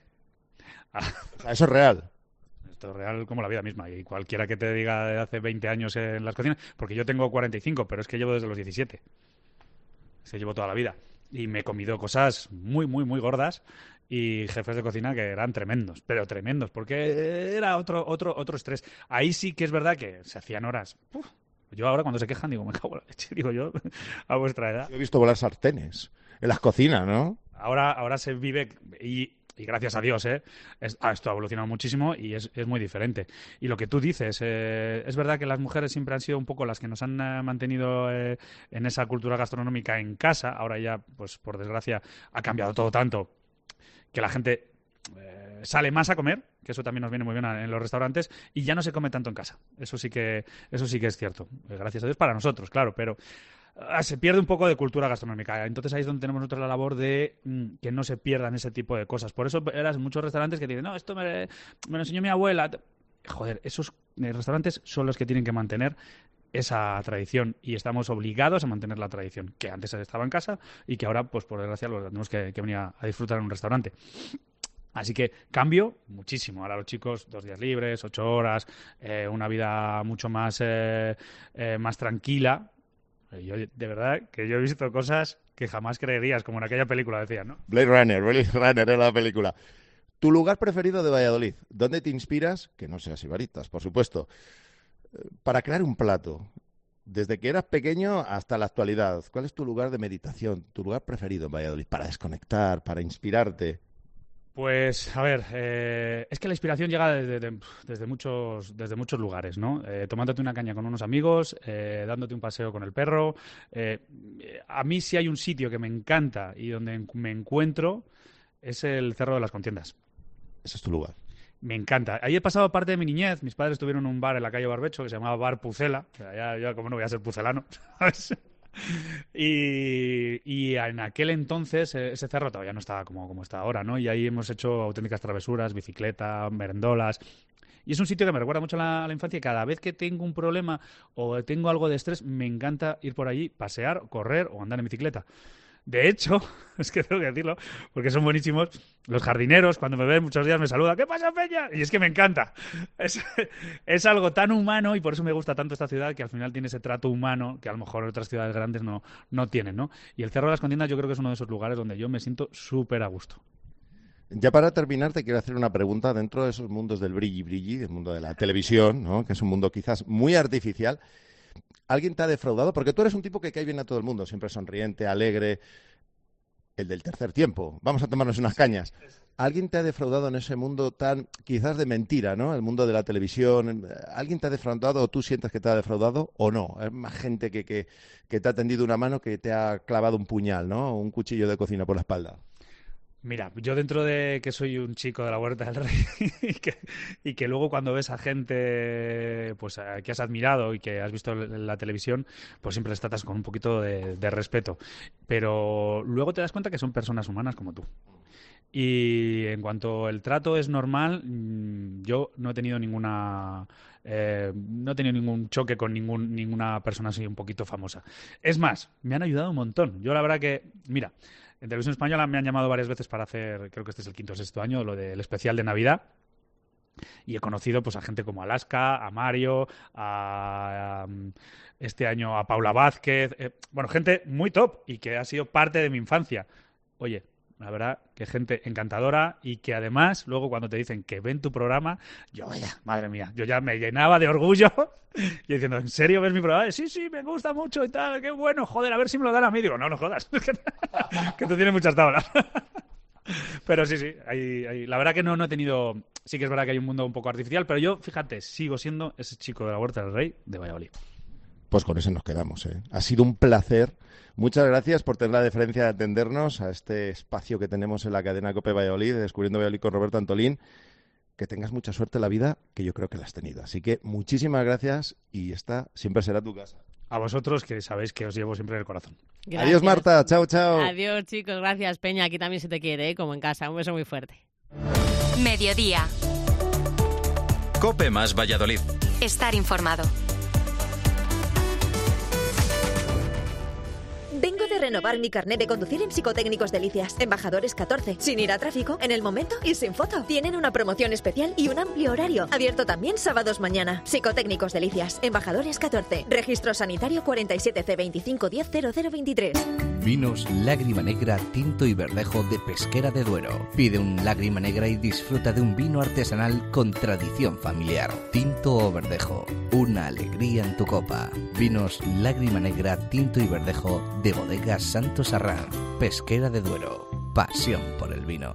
O sea, eso es real. Esto es real como la vida misma. Y cualquiera que te diga de hace 20 años en las cocinas, porque yo tengo 45, pero es que llevo desde los 17. Llevo toda la vida. Y me he comido cosas muy, muy, muy gordas y jefes de cocina que eran tremendos, pero tremendos, porque era otro estrés. Ahí sí que es verdad que se hacían horas. Uf, yo ahora cuando se quejan digo, me cago en la leche, digo yo, a vuestra edad. Yo he visto volar sartenes en las cocinas, ¿no? Ahora se vive y gracias a Dios, esto ha evolucionado muchísimo y es muy diferente. Y lo que tú dices, es verdad que las mujeres siempre han sido un poco las que nos han mantenido en esa cultura gastronómica en casa. Ahora ya, pues por desgracia, ha cambiado todo tanto que la gente sale más a comer, que eso también nos viene muy bien en los restaurantes, y ya no se come tanto en casa. Eso sí que es cierto. Gracias a Dios para nosotros, claro, pero se pierde un poco de cultura gastronómica. Entonces ahí es donde tenemos nosotros la labor de que no se pierdan ese tipo de cosas. Por eso verás muchos restaurantes que dicen, no, esto me lo enseñó mi abuela. Joder, esos restaurantes son los que tienen que mantener esa tradición y estamos obligados a mantener la tradición que antes estaba en casa y que ahora, pues por desgracia, lo tenemos que venir a disfrutar en un restaurante. Así que cambio muchísimo. Ahora los chicos 2 días libres, 8 horas, una vida mucho más tranquila. Yo, de verdad, que yo he visto cosas que jamás creerías, como en aquella película decían, ¿no? Blade Runner era la película. ¿Tu lugar preferido de Valladolid? ¿Dónde te inspiras? Que no seas ibaritas, por supuesto. Para crear un plato, desde que eras pequeño hasta la actualidad, ¿cuál es tu lugar de meditación, tu lugar preferido en Valladolid? Para desconectar, para inspirarte. Pues, a ver, es que la inspiración llega desde muchos lugares, ¿no? Tomándote una caña con unos amigos, dándote un paseo con el perro. A mí sí hay un sitio que me encanta y donde me encuentro, es el Cerro de las Contiendas. Ese es tu lugar. Me encanta. Ahí he pasado parte de mi niñez. Mis padres tuvieron un bar en la calle Barbecho que se llamaba Bar Pucela. O sea, ya como no voy a ser pucelano, ¿sabes? Y en aquel entonces ese cerro todavía no estaba como está ahora, ¿no? Y ahí hemos hecho auténticas travesuras, bicicleta, merendolas. Y es un sitio que me recuerda mucho a la infancia y cada vez que tengo un problema o tengo algo de estrés, me encanta ir por allí, pasear, correr o andar en bicicleta. De hecho, es que tengo que decirlo, porque son buenísimos, los jardineros, cuando me ven muchos días me saludan, ¿qué pasa, Peña? Y es que me encanta. Es algo tan humano y por eso me gusta tanto esta ciudad, que al final tiene ese trato humano que a lo mejor otras ciudades grandes no tienen, ¿no? Y el Cerro de las Contiendas yo creo que es uno de esos lugares donde yo me siento súper a gusto. Ya para terminar, te quiero hacer una pregunta dentro de esos mundos del brilli, del mundo de la televisión, ¿no? Que es un mundo quizás muy artificial. ¿Alguien te ha defraudado? Porque tú eres un tipo que cae bien a todo el mundo, siempre sonriente, alegre, el del tercer tiempo. Vamos a tomarnos unas cañas. ¿Alguien te ha defraudado en ese mundo tan, quizás de mentira, ¿no? El mundo de la televisión. ¿Alguien te ha defraudado o tú sientes que te ha defraudado o no? Es más gente que te ha tendido una mano que te ha clavado un puñal, ¿no? Un cuchillo de cocina por la espalda. Mira, yo dentro de que soy un chico de la Huerta del Rey y que luego cuando ves a gente pues que has admirado y que has visto en la televisión, pues siempre les tratas con un poquito de respeto. Pero luego te das cuenta que son personas humanas como tú. Y en cuanto el trato es normal, yo no he tenido ningún choque con ninguna persona así un poquito famosa. Es más, me han ayudado un montón. Yo la verdad que, mira, en Televisión Española me han llamado varias veces para hacer, creo que este es el 5º o 6º año, lo del especial de Navidad. Y he conocido pues a gente como Alaska, a Mario, este año a Paula Vázquez. Bueno, gente muy top y que ha sido parte de mi infancia. Oye, la verdad, que gente encantadora y que además, luego cuando te dicen que ven tu programa, yo, vaya, madre mía, yo ya me llenaba de orgullo y diciendo, ¿en serio ves mi programa? Sí, me gusta mucho y tal, qué bueno, joder, a ver si me lo dan a mí. Digo, no jodas, que tú tienes muchas tablas. Pero sí, la verdad que no he tenido... Sí que es verdad que hay un mundo un poco artificial, pero yo, fíjate, sigo siendo ese chico de la Huerta del Rey de Valladolid. Pues con eso nos quedamos, ¿eh? Ha sido un placer. Muchas gracias por tener la deferencia de atendernos a este espacio que tenemos en la cadena COPE Valladolid, Descubriendo Valladolid con Roberto Antolín. Que tengas mucha suerte en la vida, que yo creo que la has tenido. Así que muchísimas gracias y esta siempre será tu casa. A vosotros, que sabéis que os llevo siempre en el corazón. Gracias. Adiós, Marta. Chao. Adiós, chicos. Gracias, Peña. Aquí también se te quiere, ¿eh? Como en casa. Un beso muy fuerte. Mediodía. COPE más Valladolid. Estar informado. Vengo de renovar mi carnet de conducir en Psicotécnicos Delicias. Embajadores 14. Sin ir a tráfico, en el momento y sin foto. Tienen una promoción especial y un amplio horario. Abierto también sábados mañana. Psicotécnicos Delicias. Embajadores 14. Registro sanitario 47C25100023. Vinos Lágrima Negra, Tinto y Verdejo de Pesquera de Duero. Pide un Lágrima Negra y disfruta de un vino artesanal con tradición familiar. Tinto o Verdejo, una alegría en tu copa. Vinos Lágrima Negra, Tinto y Verdejo de Bodegas Santos Arranz, Pesquera de Duero. Pasión por el vino.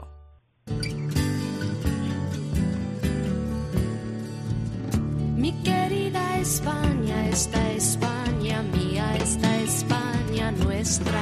Mi querida España, esta España mía, esta España nuestra.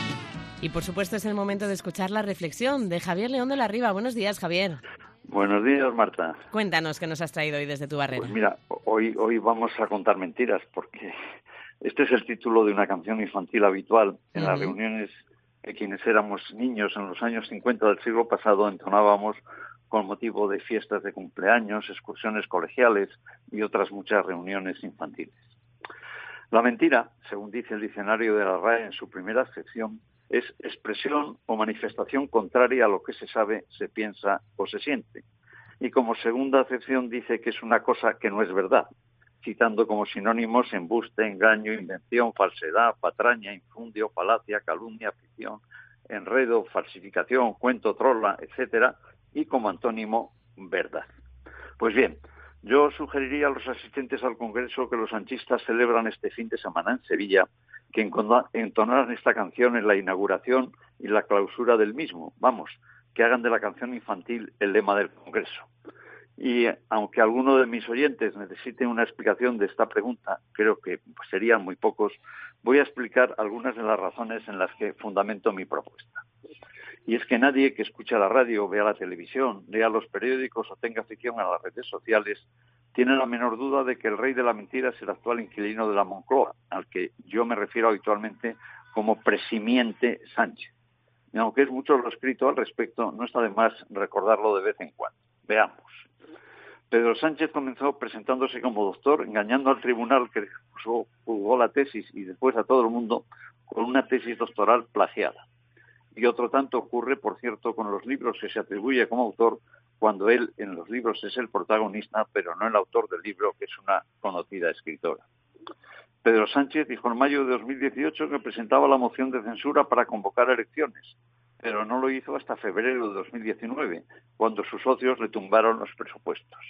Y por supuesto es el momento de escuchar la reflexión de Javier León de la Riva. Buenos días, Javier. Buenos días, Marta. Cuéntanos qué nos has traído hoy desde tu barrera. Pues mira, hoy vamos a contar mentiras porque este es el título de una canción infantil habitual en las reuniones que quienes éramos niños en los años 50 del siglo pasado entonábamos con motivo de fiestas de cumpleaños, excursiones colegiales y otras muchas reuniones infantiles. La mentira, según dice el diccionario de la RAE en su primera sección, es expresión o manifestación contraria a lo que se sabe, se piensa o se siente. Y como segunda acepción dice que es una cosa que no es verdad, citando como sinónimos embuste, engaño, invención, falsedad, patraña, infundio, falacia, calumnia, ficción, enredo, falsificación, cuento, trola, etcétera, y como antónimo, verdad. Pues bien, yo sugeriría a los asistentes al Congreso que los sanchistas celebran este fin de semana en Sevilla que entonaran esta canción en la inauguración y la clausura del mismo. Vamos, que hagan de la canción infantil el lema del Congreso. Y aunque alguno de mis oyentes necesite una explicación de esta pregunta, creo que serían muy pocos, voy a explicar algunas de las razones en las que fundamento mi propuesta. Y es que nadie que escucha la radio, vea la televisión, lea los periódicos o tenga afición a las redes sociales tiene la menor duda de que el rey de la mentira es el actual inquilino de la Moncloa, al que yo me refiero habitualmente como presimiente Sánchez. Y aunque es mucho lo escrito al respecto, no está de más recordarlo de vez en cuando. Veamos. Pedro Sánchez comenzó presentándose como doctor, engañando al tribunal que juzgó la tesis y después a todo el mundo con una tesis doctoral plagiada. Y otro tanto ocurre, por cierto, con los libros que se atribuye como autor, cuando él en los libros es el protagonista, pero no el autor del libro, que es una conocida escritora. Pedro Sánchez dijo en mayo de 2018 que presentaba la moción de censura para convocar elecciones, pero no lo hizo hasta febrero de 2019, cuando sus socios le tumbaron los presupuestos.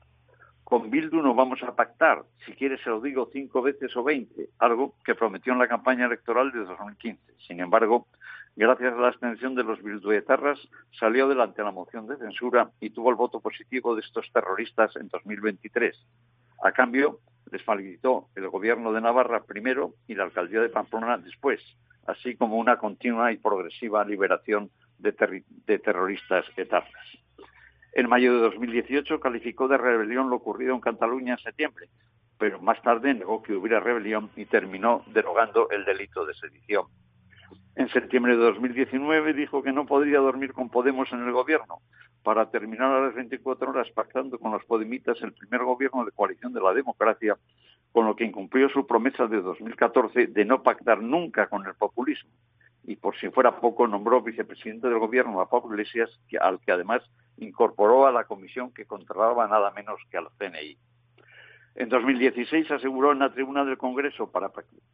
Con Bildu no vamos a pactar, si quiere se lo digo 5 veces o 20, algo que prometió en la campaña electoral de 2015. Sin embargo, gracias a la abstención de los bilduetarras, salió adelante la moción de censura y tuvo el voto positivo de estos terroristas en 2023. A cambio, les facilitó el gobierno de Navarra primero y la alcaldía de Pamplona después, así como una continua y progresiva liberación de terroristas etarras. En mayo de 2018 calificó de rebelión lo ocurrido en Cataluña en septiembre, pero más tarde negó que hubiera rebelión y terminó derogando el delito de sedición. En septiembre de 2019 dijo que no podría dormir con Podemos en el gobierno, para terminar a las 24 horas pactando con los podemitas el primer gobierno de coalición de la democracia, con lo que incumplió su promesa de 2014 de no pactar nunca con el populismo. Y por si fuera poco, nombró vicepresidente del gobierno a Pablo Iglesias, al que además incorporó a la comisión que controlaba nada menos que al CNI. En 2016 aseguró en la tribuna del Congreso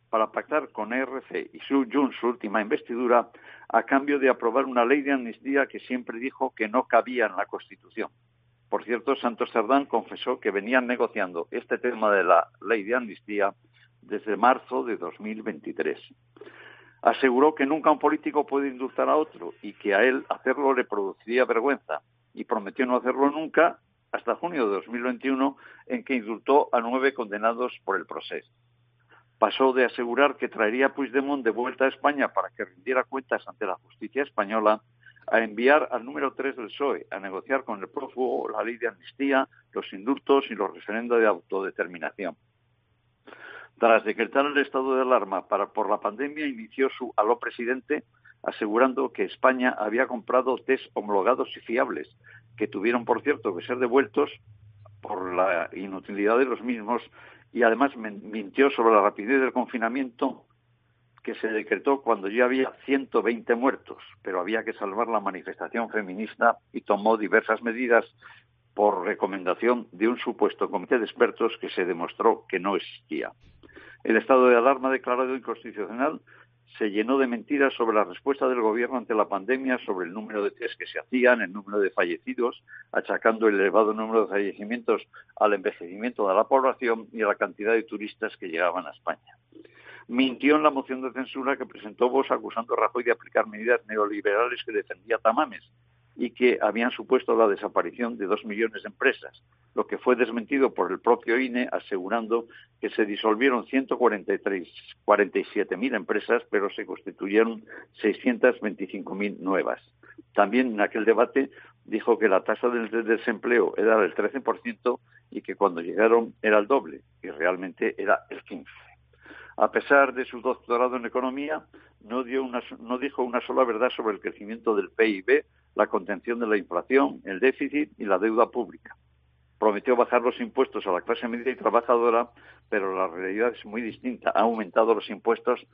para pactar con ERC y Junts su última investidura a cambio de aprobar una ley de amnistía que siempre dijo que no cabía en la Constitución. Por cierto, Santos Cerdán confesó que venían negociando este tema de la ley de amnistía desde marzo de 2023. Aseguró que nunca un político puede indultar a otro y que a él hacerlo le produciría vergüenza, y prometió no hacerlo nunca hasta junio de 2021, en que indultó a 9 condenados por el proceso. Pasó de asegurar que traería a Puigdemont de vuelta a España para que rindiera cuentas ante la justicia española, a enviar al número 3 del PSOE a negociar con el prófugo la ley de amnistía, los indultos y los referendos de autodeterminación. Tras decretar el estado de alarma por la pandemia, inició su aló presidente, asegurando que España había comprado test homologados y fiables, que tuvieron, por cierto, que ser devueltos por la inutilidad de los mismos, y además mintió sobre la rapidez del confinamiento que se decretó cuando ya había 120 muertos, pero había que salvar la manifestación feminista y tomó diversas medidas por recomendación de un supuesto comité de expertos que se demostró que no existía. El estado de alarma declarado inconstitucional se llenó de mentiras sobre la respuesta del gobierno ante la pandemia, sobre el número de test que se hacían, el número de fallecidos, achacando el elevado número de fallecimientos al envejecimiento de la población y a la cantidad de turistas que llegaban a España. Mintió en la moción de censura que presentó Vox acusando a Rajoy de aplicar medidas neoliberales que defendía Tamames y que habían supuesto la desaparición de 2 millones de empresas, lo que fue desmentido por el propio INE, asegurando que se disolvieron 147.000 empresas, pero se constituyeron 625.000 nuevas. También en aquel debate dijo que la tasa del desempleo era del 13% y que cuando llegaron era el doble, y realmente era el 15%. A pesar de su doctorado en economía, no dijo una sola verdad sobre el crecimiento del PIB, la contención de la inflación, el déficit y la deuda pública. Prometió bajar los impuestos a la clase media y trabajadora, pero la realidad es muy distinta. Ha aumentado los impuestos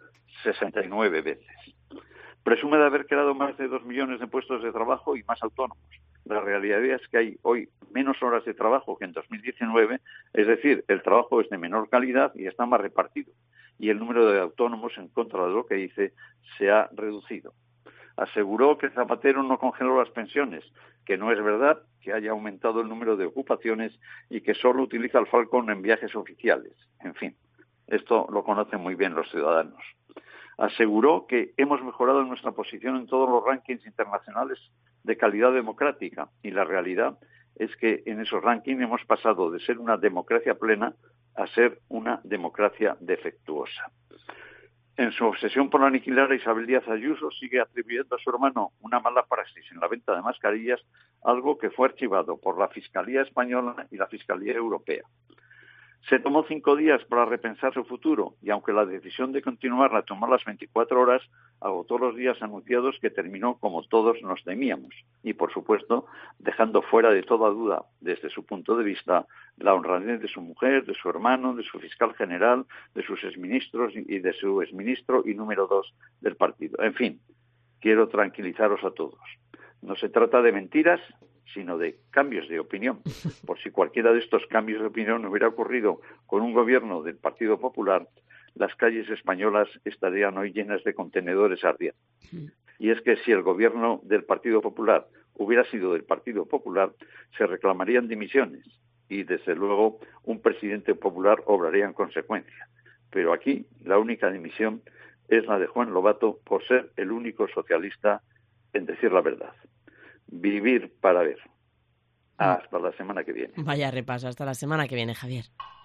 69 veces. Presume de haber creado más de 2 millones de puestos de trabajo y más autónomos. La realidad es que hay hoy menos horas de trabajo que en 2019, es decir, el trabajo es de menor calidad y está más repartido. Y el número de autónomos, en contra de lo que dice, se ha reducido. Aseguró que Zapatero no congeló las pensiones, que no es verdad, que haya aumentado el número de ocupaciones y que solo utiliza el Falcon en viajes oficiales. En fin, esto lo conocen muy bien los ciudadanos. Aseguró que hemos mejorado nuestra posición en todos los rankings internacionales de calidad democrática, y la realidad es que en esos rankings hemos pasado de ser una democracia plena a ser una democracia defectuosa. En su obsesión por aniquilar a Isabel Díaz Ayuso, sigue atribuyendo a su hermano una mala praxis en la venta de mascarillas, algo que fue archivado por la Fiscalía Española y la Fiscalía Europea. Se tomó 5 días para repensar su futuro y, aunque la decisión de continuar la tomó las 24 horas, agotó los días anunciados, que terminó como todos nos temíamos y, por supuesto, dejando fuera de toda duda, desde su punto de vista, la honradez de su mujer, de su hermano, de su fiscal general, de sus exministros y de su exministro y número 2 del partido. En fin, quiero tranquilizaros a todos. No se trata de mentiras, sino de cambios de opinión. Por si cualquiera de estos cambios de opinión hubiera ocurrido con un gobierno del Partido Popular, las calles españolas estarían hoy llenas de contenedores ardiendo. Y es que si el gobierno del Partido Popular hubiera sido del Partido Popular, se reclamarían dimisiones y, desde luego, un presidente popular obraría en consecuencia. Pero aquí la única dimisión es la de Juan Lobato, por ser el único socialista en decir la verdad. Vivir para ver. Hasta la semana que viene. Vaya repaso, hasta la semana que viene, Javier.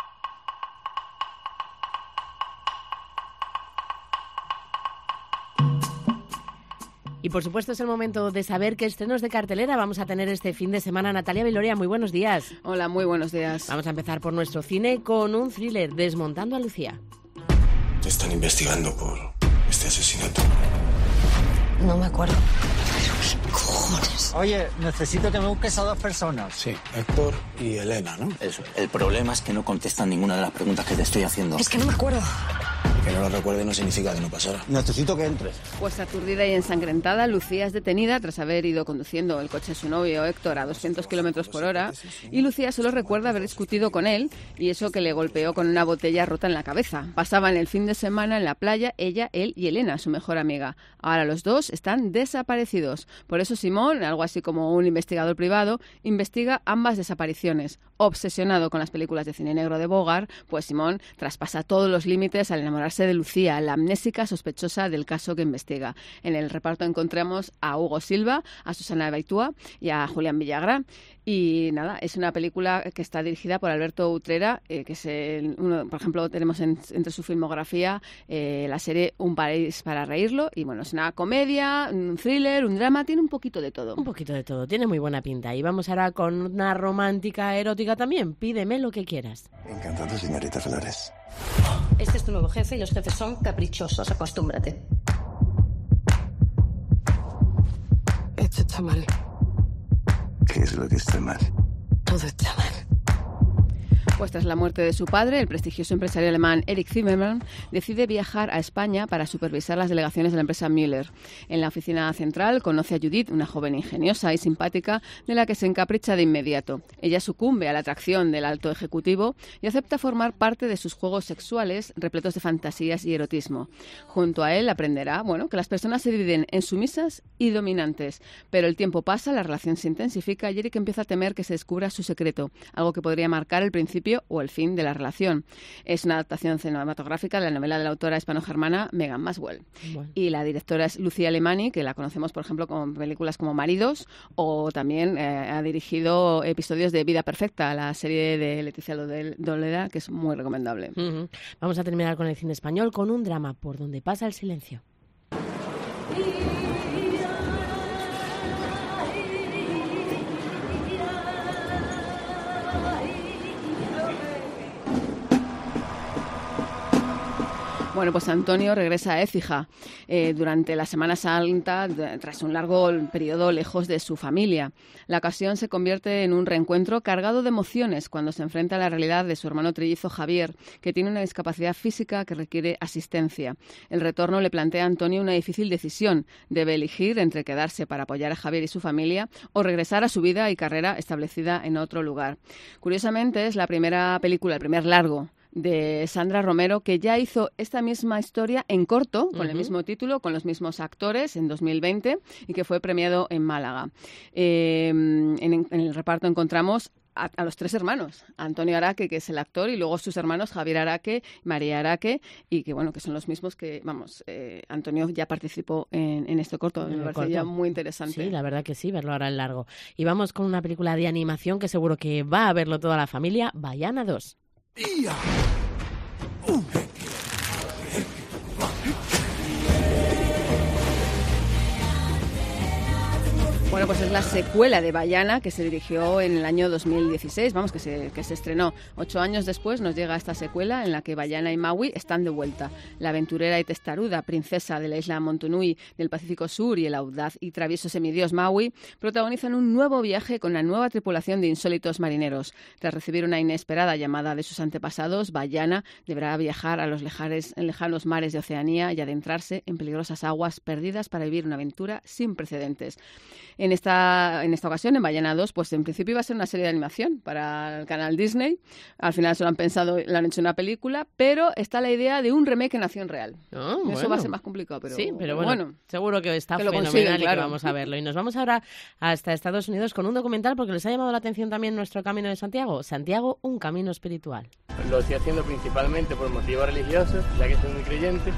Y por supuesto es el momento de saber qué estrenos de cartelera vamos a tener este fin de semana. Natalia Viloria, muy buenos días. Hola, muy buenos días. Vamos a empezar por nuestro cine con un thriller, Desmontando a Lucía. Te están investigando por este asesinato. No me acuerdo. Cojones. Oye, necesito que me busques a 2 personas. Sí, Héctor y Elena, ¿no? Eso. El problema es que no contestan ninguna de las preguntas que te estoy haciendo. Es que no me acuerdo. Que no lo recuerde no significa que no pasara. Necesito que entres. Pues aturdida y ensangrentada, Lucía es detenida tras haber ido conduciendo el coche de su novio Héctor a 200 kilómetros por hora, y Lucía solo recuerda haber discutido con él y eso que le golpeó con una botella rota en la cabeza. Pasaban el fin de semana en la playa, ella, él y Elena, su mejor amiga. Ahora los dos están desaparecidos. Por eso Simón, algo así como un investigador privado, investiga ambas desapariciones. Obsesionado con las películas de cine negro de Bogart, pues Simón traspasa todos los límites al enamorarse de Lucía, la amnésica sospechosa del caso que investiga. En el reparto encontramos a Hugo Silva, a Susana Baitua y a Julián Villagrán. Y nada, es una película que está dirigida por Alberto Utrera, que es por ejemplo, tenemos entre su filmografía la serie Un país para reírlo. Y bueno, es una comedia, un thriller, un drama, tiene un poquito de todo. Un poquito de todo, tiene muy buena pinta. Y vamos ahora con una romántica erótica también. Pídeme lo que quieras. Encantado, señorita Flores. Este es tu nuevo jefe y los jefes son caprichosos, acostúmbrate. Esto está mal. ¿Qué es lo que está mal? Todo está mal. Pues tras la muerte de su padre, el prestigioso empresario alemán Erich Zimmermann decide viajar a España para supervisar las delegaciones de la empresa Müller. En la oficina central conoce a Judith, una joven ingeniosa y simpática de la que se encapricha de inmediato. Ella sucumbe a la atracción del alto ejecutivo y acepta formar parte de sus juegos sexuales repletos de fantasías y erotismo. Junto a él aprenderá, que las personas se dividen en sumisas y dominantes. Pero el tiempo pasa, la relación se intensifica y Erich empieza a temer que se descubra su secreto, algo que podría marcar el principio o el fin de la relación. Es una adaptación cinematográfica de la novela de la autora hispano-germana Megan Maswell. Bueno. Y la directora es Lucía Alemany, que la conocemos, por ejemplo, con películas como Maridos, o también ha dirigido episodios de Vida Perfecta, la serie de Leticia Dolera, que es muy recomendable. Uh-huh. Vamos a terminar con el cine español, con un drama, Por donde pasa el silencio. Bueno, pues Antonio regresa a Écija durante la Semana Santa tras un largo periodo lejos de su familia. La ocasión se convierte en un reencuentro cargado de emociones cuando se enfrenta a la realidad de su hermano trillizo Javier, que tiene una discapacidad física que requiere asistencia. El retorno le plantea a Antonio una difícil decisión. Debe elegir entre quedarse para apoyar a Javier y su familia o regresar a su vida y carrera establecida en otro lugar. Curiosamente, es la primera película, el primer largo de Sandra Romero, que ya hizo esta misma historia en corto, con el mismo título, con los mismos actores, en 2020, y que fue premiado en Málaga. En el reparto encontramos a los tres hermanos, Antonio Araque, que es el actor, y luego sus hermanos Javier Araque, María Araque, y que que son los mismos que, Antonio ya participó en este corto, me parece ya muy interesante. Sí, la verdad que sí, verlo ahora en largo. Y vamos con una película de animación que seguro que va a verlo toda la familia, Vaiana 2. Bueno, pues es la secuela de Vaiana, que se dirigió en el año 2016, que se estrenó. 8 años después nos llega esta secuela en la que Vaiana y Maui están de vuelta. La aventurera y testaruda princesa de la isla Montunui del Pacífico Sur y el audaz y travieso semidios Maui protagonizan un nuevo viaje con una nueva tripulación de insólitos marineros. Tras recibir una inesperada llamada de sus antepasados, Vaiana deberá viajar a los lejanos mares de Oceanía y adentrarse en peligrosas aguas perdidas para vivir una aventura sin precedentes. En esta ocasión, en Vaiana 2, pues en principio iba a ser una serie de animación para el canal Disney. Al final se lo han pensado, le han hecho una película, pero está la idea de un remake en acción real. Eso va a ser más complicado, pero sí, pero bueno, seguro que está fenomenal y que vamos a verlo. Y nos vamos ahora hasta Estados Unidos con un documental porque les ha llamado la atención también nuestro Camino de Santiago. Santiago, un camino espiritual. Lo estoy haciendo principalmente por motivos religiosos, ya que soy muy creyente.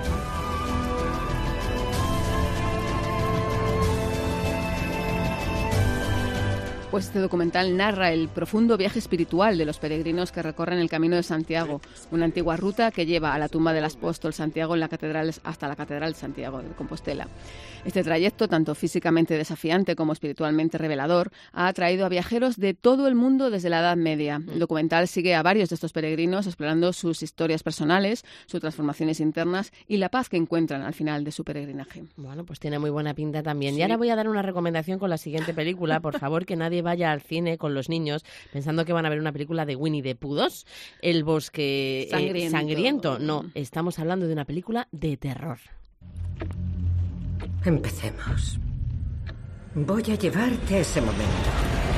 Pues este documental narra el profundo viaje espiritual de los peregrinos que recorren el Camino de Santiago, una antigua ruta que lleva a la tumba del apóstol Santiago hasta la Catedral de Santiago de Compostela. Este trayecto, tanto físicamente desafiante como espiritualmente revelador, ha atraído a viajeros de todo el mundo desde la Edad Media. El documental sigue a varios de estos peregrinos explorando sus historias personales, sus transformaciones internas y la paz que encuentran al final de su peregrinaje. Bueno, pues tiene muy buena pinta también. Sí. Y ahora voy a dar una recomendación con la siguiente película, por favor, que nadie nadie vaya al cine con los niños pensando que van a ver una película de Winnie the Pooh 2, El bosque sangriento. No, estamos hablando de una película de terror. Empecemos. Voy a llevarte a ese momento.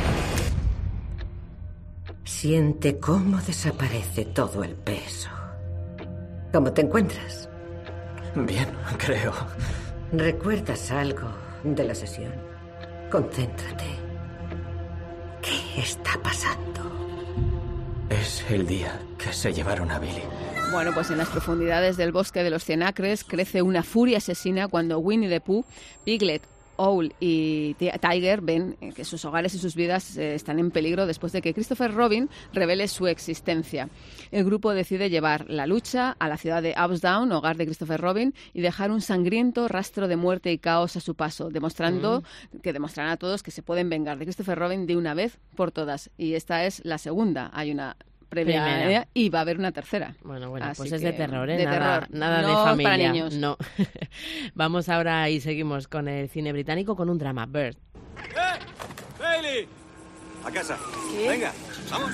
Siente cómo desaparece todo el peso. ¿Cómo te encuentras? Bien, creo. ¿Recuerdas algo de la sesión? Concéntrate. ¿Qué está pasando? Es el día que se llevaron a Billy. Bueno, pues en las profundidades del bosque de los 100 acres crece una furia asesina cuando Winnie the Pooh, Piglet, Owl y Tiger ven que sus hogares y sus vidas están en peligro después de que Christopher Robin revele su existencia. El grupo decide llevar la lucha a la ciudad de Upsdown, hogar de Christopher Robin, y dejar un sangriento rastro de muerte y caos a su paso, demostrarán a todos que se pueden vengar de Christopher Robin de una vez por todas. Y esta es la segunda. Hay una previa y va a haber una tercera. Bueno, así pues es que, de terror, de terror. Nada No de familia. para niños. No. Vamos ahora y seguimos con el cine británico con un drama, Bird. ¡Bailey! A casa. ¿Qué? Venga, vamos.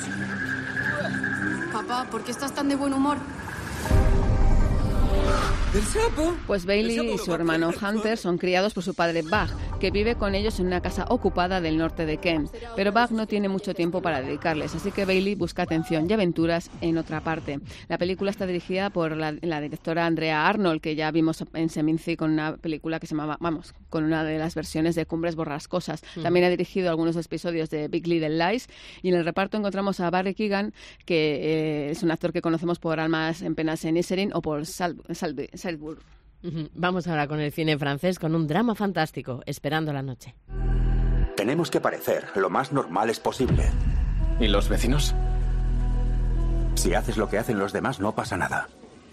Papá, ¿por qué estás tan de buen humor? ¿El sapo? Pues Bailey y su hermano Hunter son criados por su padre Bug, que vive con ellos en una casa ocupada del norte de Kent. Pero Bug no tiene mucho tiempo para dedicarles, así que Bailey busca atención y aventuras en otra parte. La película está dirigida por la directora Andrea Arnold, que ya vimos en Seminci con una película que se llamaba, con una de las versiones de Cumbres Borrascosas. También ha dirigido algunos episodios de Big Little Lies, y en el reparto encontramos a Barry Keoghan, que es un actor que conocemos por Almas en penas en Inisherin o por Salzburg. Vamos ahora con el cine francés con un drama fantástico, Esperando la noche. Tenemos que parecer lo más normales posible. ¿Y los vecinos? Si haces lo que hacen los demás, no pasa nada.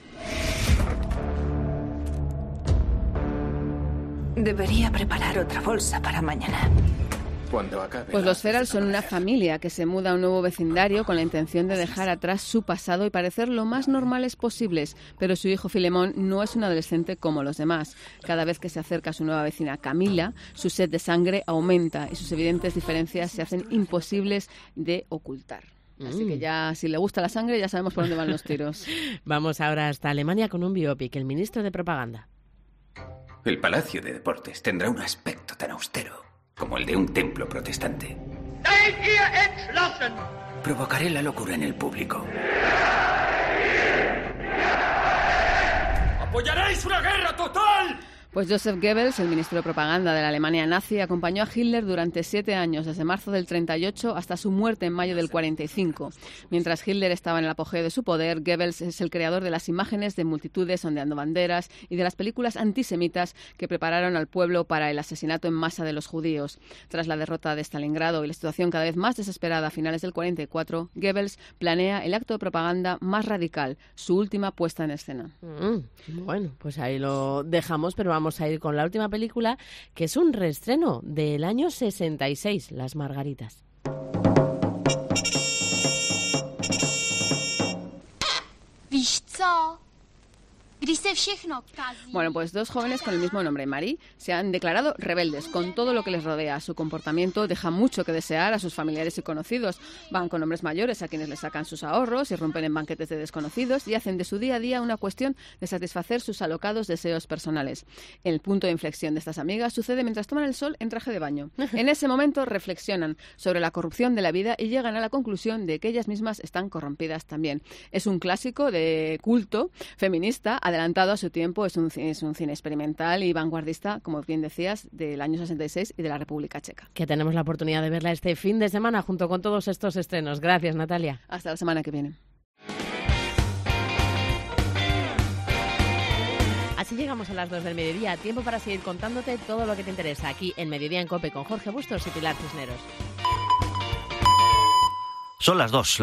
Debería preparar otra bolsa para mañana. Cuando acabe. Pues los Feral son una familia que se muda a un nuevo vecindario con la intención de dejar atrás su pasado y parecer lo más normales posibles, pero su hijo Filemón no es un adolescente como los demás. Cada vez que se acerca a su nueva vecina Camila, su sed de sangre aumenta y sus evidentes diferencias se hacen imposibles de ocultar. Así que ya, si le gusta la sangre, ya sabemos por dónde van los tiros. Vamos ahora hasta Alemania con un biopic, El ministro de propaganda. El Palacio de Deportes tendrá un aspecto tan austero como el de un templo protestante. Provocaré la locura en el público. ¡Apoyaréis una guerra total! Pues Joseph Goebbels, el ministro de propaganda de la Alemania nazi, acompañó a Hitler durante 7 años, desde marzo del 38 hasta su muerte en mayo del 45. Mientras Hitler estaba en el apogeo de su poder, Goebbels es el creador de las imágenes de multitudes ondeando banderas y de las películas antisemitas que prepararon al pueblo para el asesinato en masa de los judíos. Tras la derrota de Stalingrado y la situación cada vez más desesperada a finales del 44, Goebbels planea el acto de propaganda más radical, su última puesta en escena. Bueno, pues ahí lo dejamos, pero vamos a ir con la última película, que es un reestreno del año 66, Las Margaritas. Bueno, pues 2 jóvenes con el mismo nombre, Marie, se han declarado rebeldes con todo lo que les rodea. Su comportamiento deja mucho que desear a sus familiares y conocidos. Van con hombres mayores a quienes les sacan sus ahorros, irrumpen en banquetes de desconocidos y hacen de su día a día una cuestión de satisfacer sus alocados deseos personales. El punto de inflexión de estas amigas sucede mientras toman el sol en traje de baño. En ese momento reflexionan sobre la corrupción de la vida y llegan a la conclusión de que ellas mismas están corrompidas también. Es un clásico de culto feminista, adelantado a su tiempo, es un cine experimental y vanguardista, como bien decías, del año 66 y de la República Checa. Que tenemos la oportunidad de verla este fin de semana junto con todos estos estrenos. Gracias, Natalia. Hasta la semana que viene. Así llegamos a las 2 del mediodía. Tiempo para seguir contándote todo lo que te interesa aquí en Mediodía en COPE con Jorge Bustos y Pilar Cisneros. Son las 2.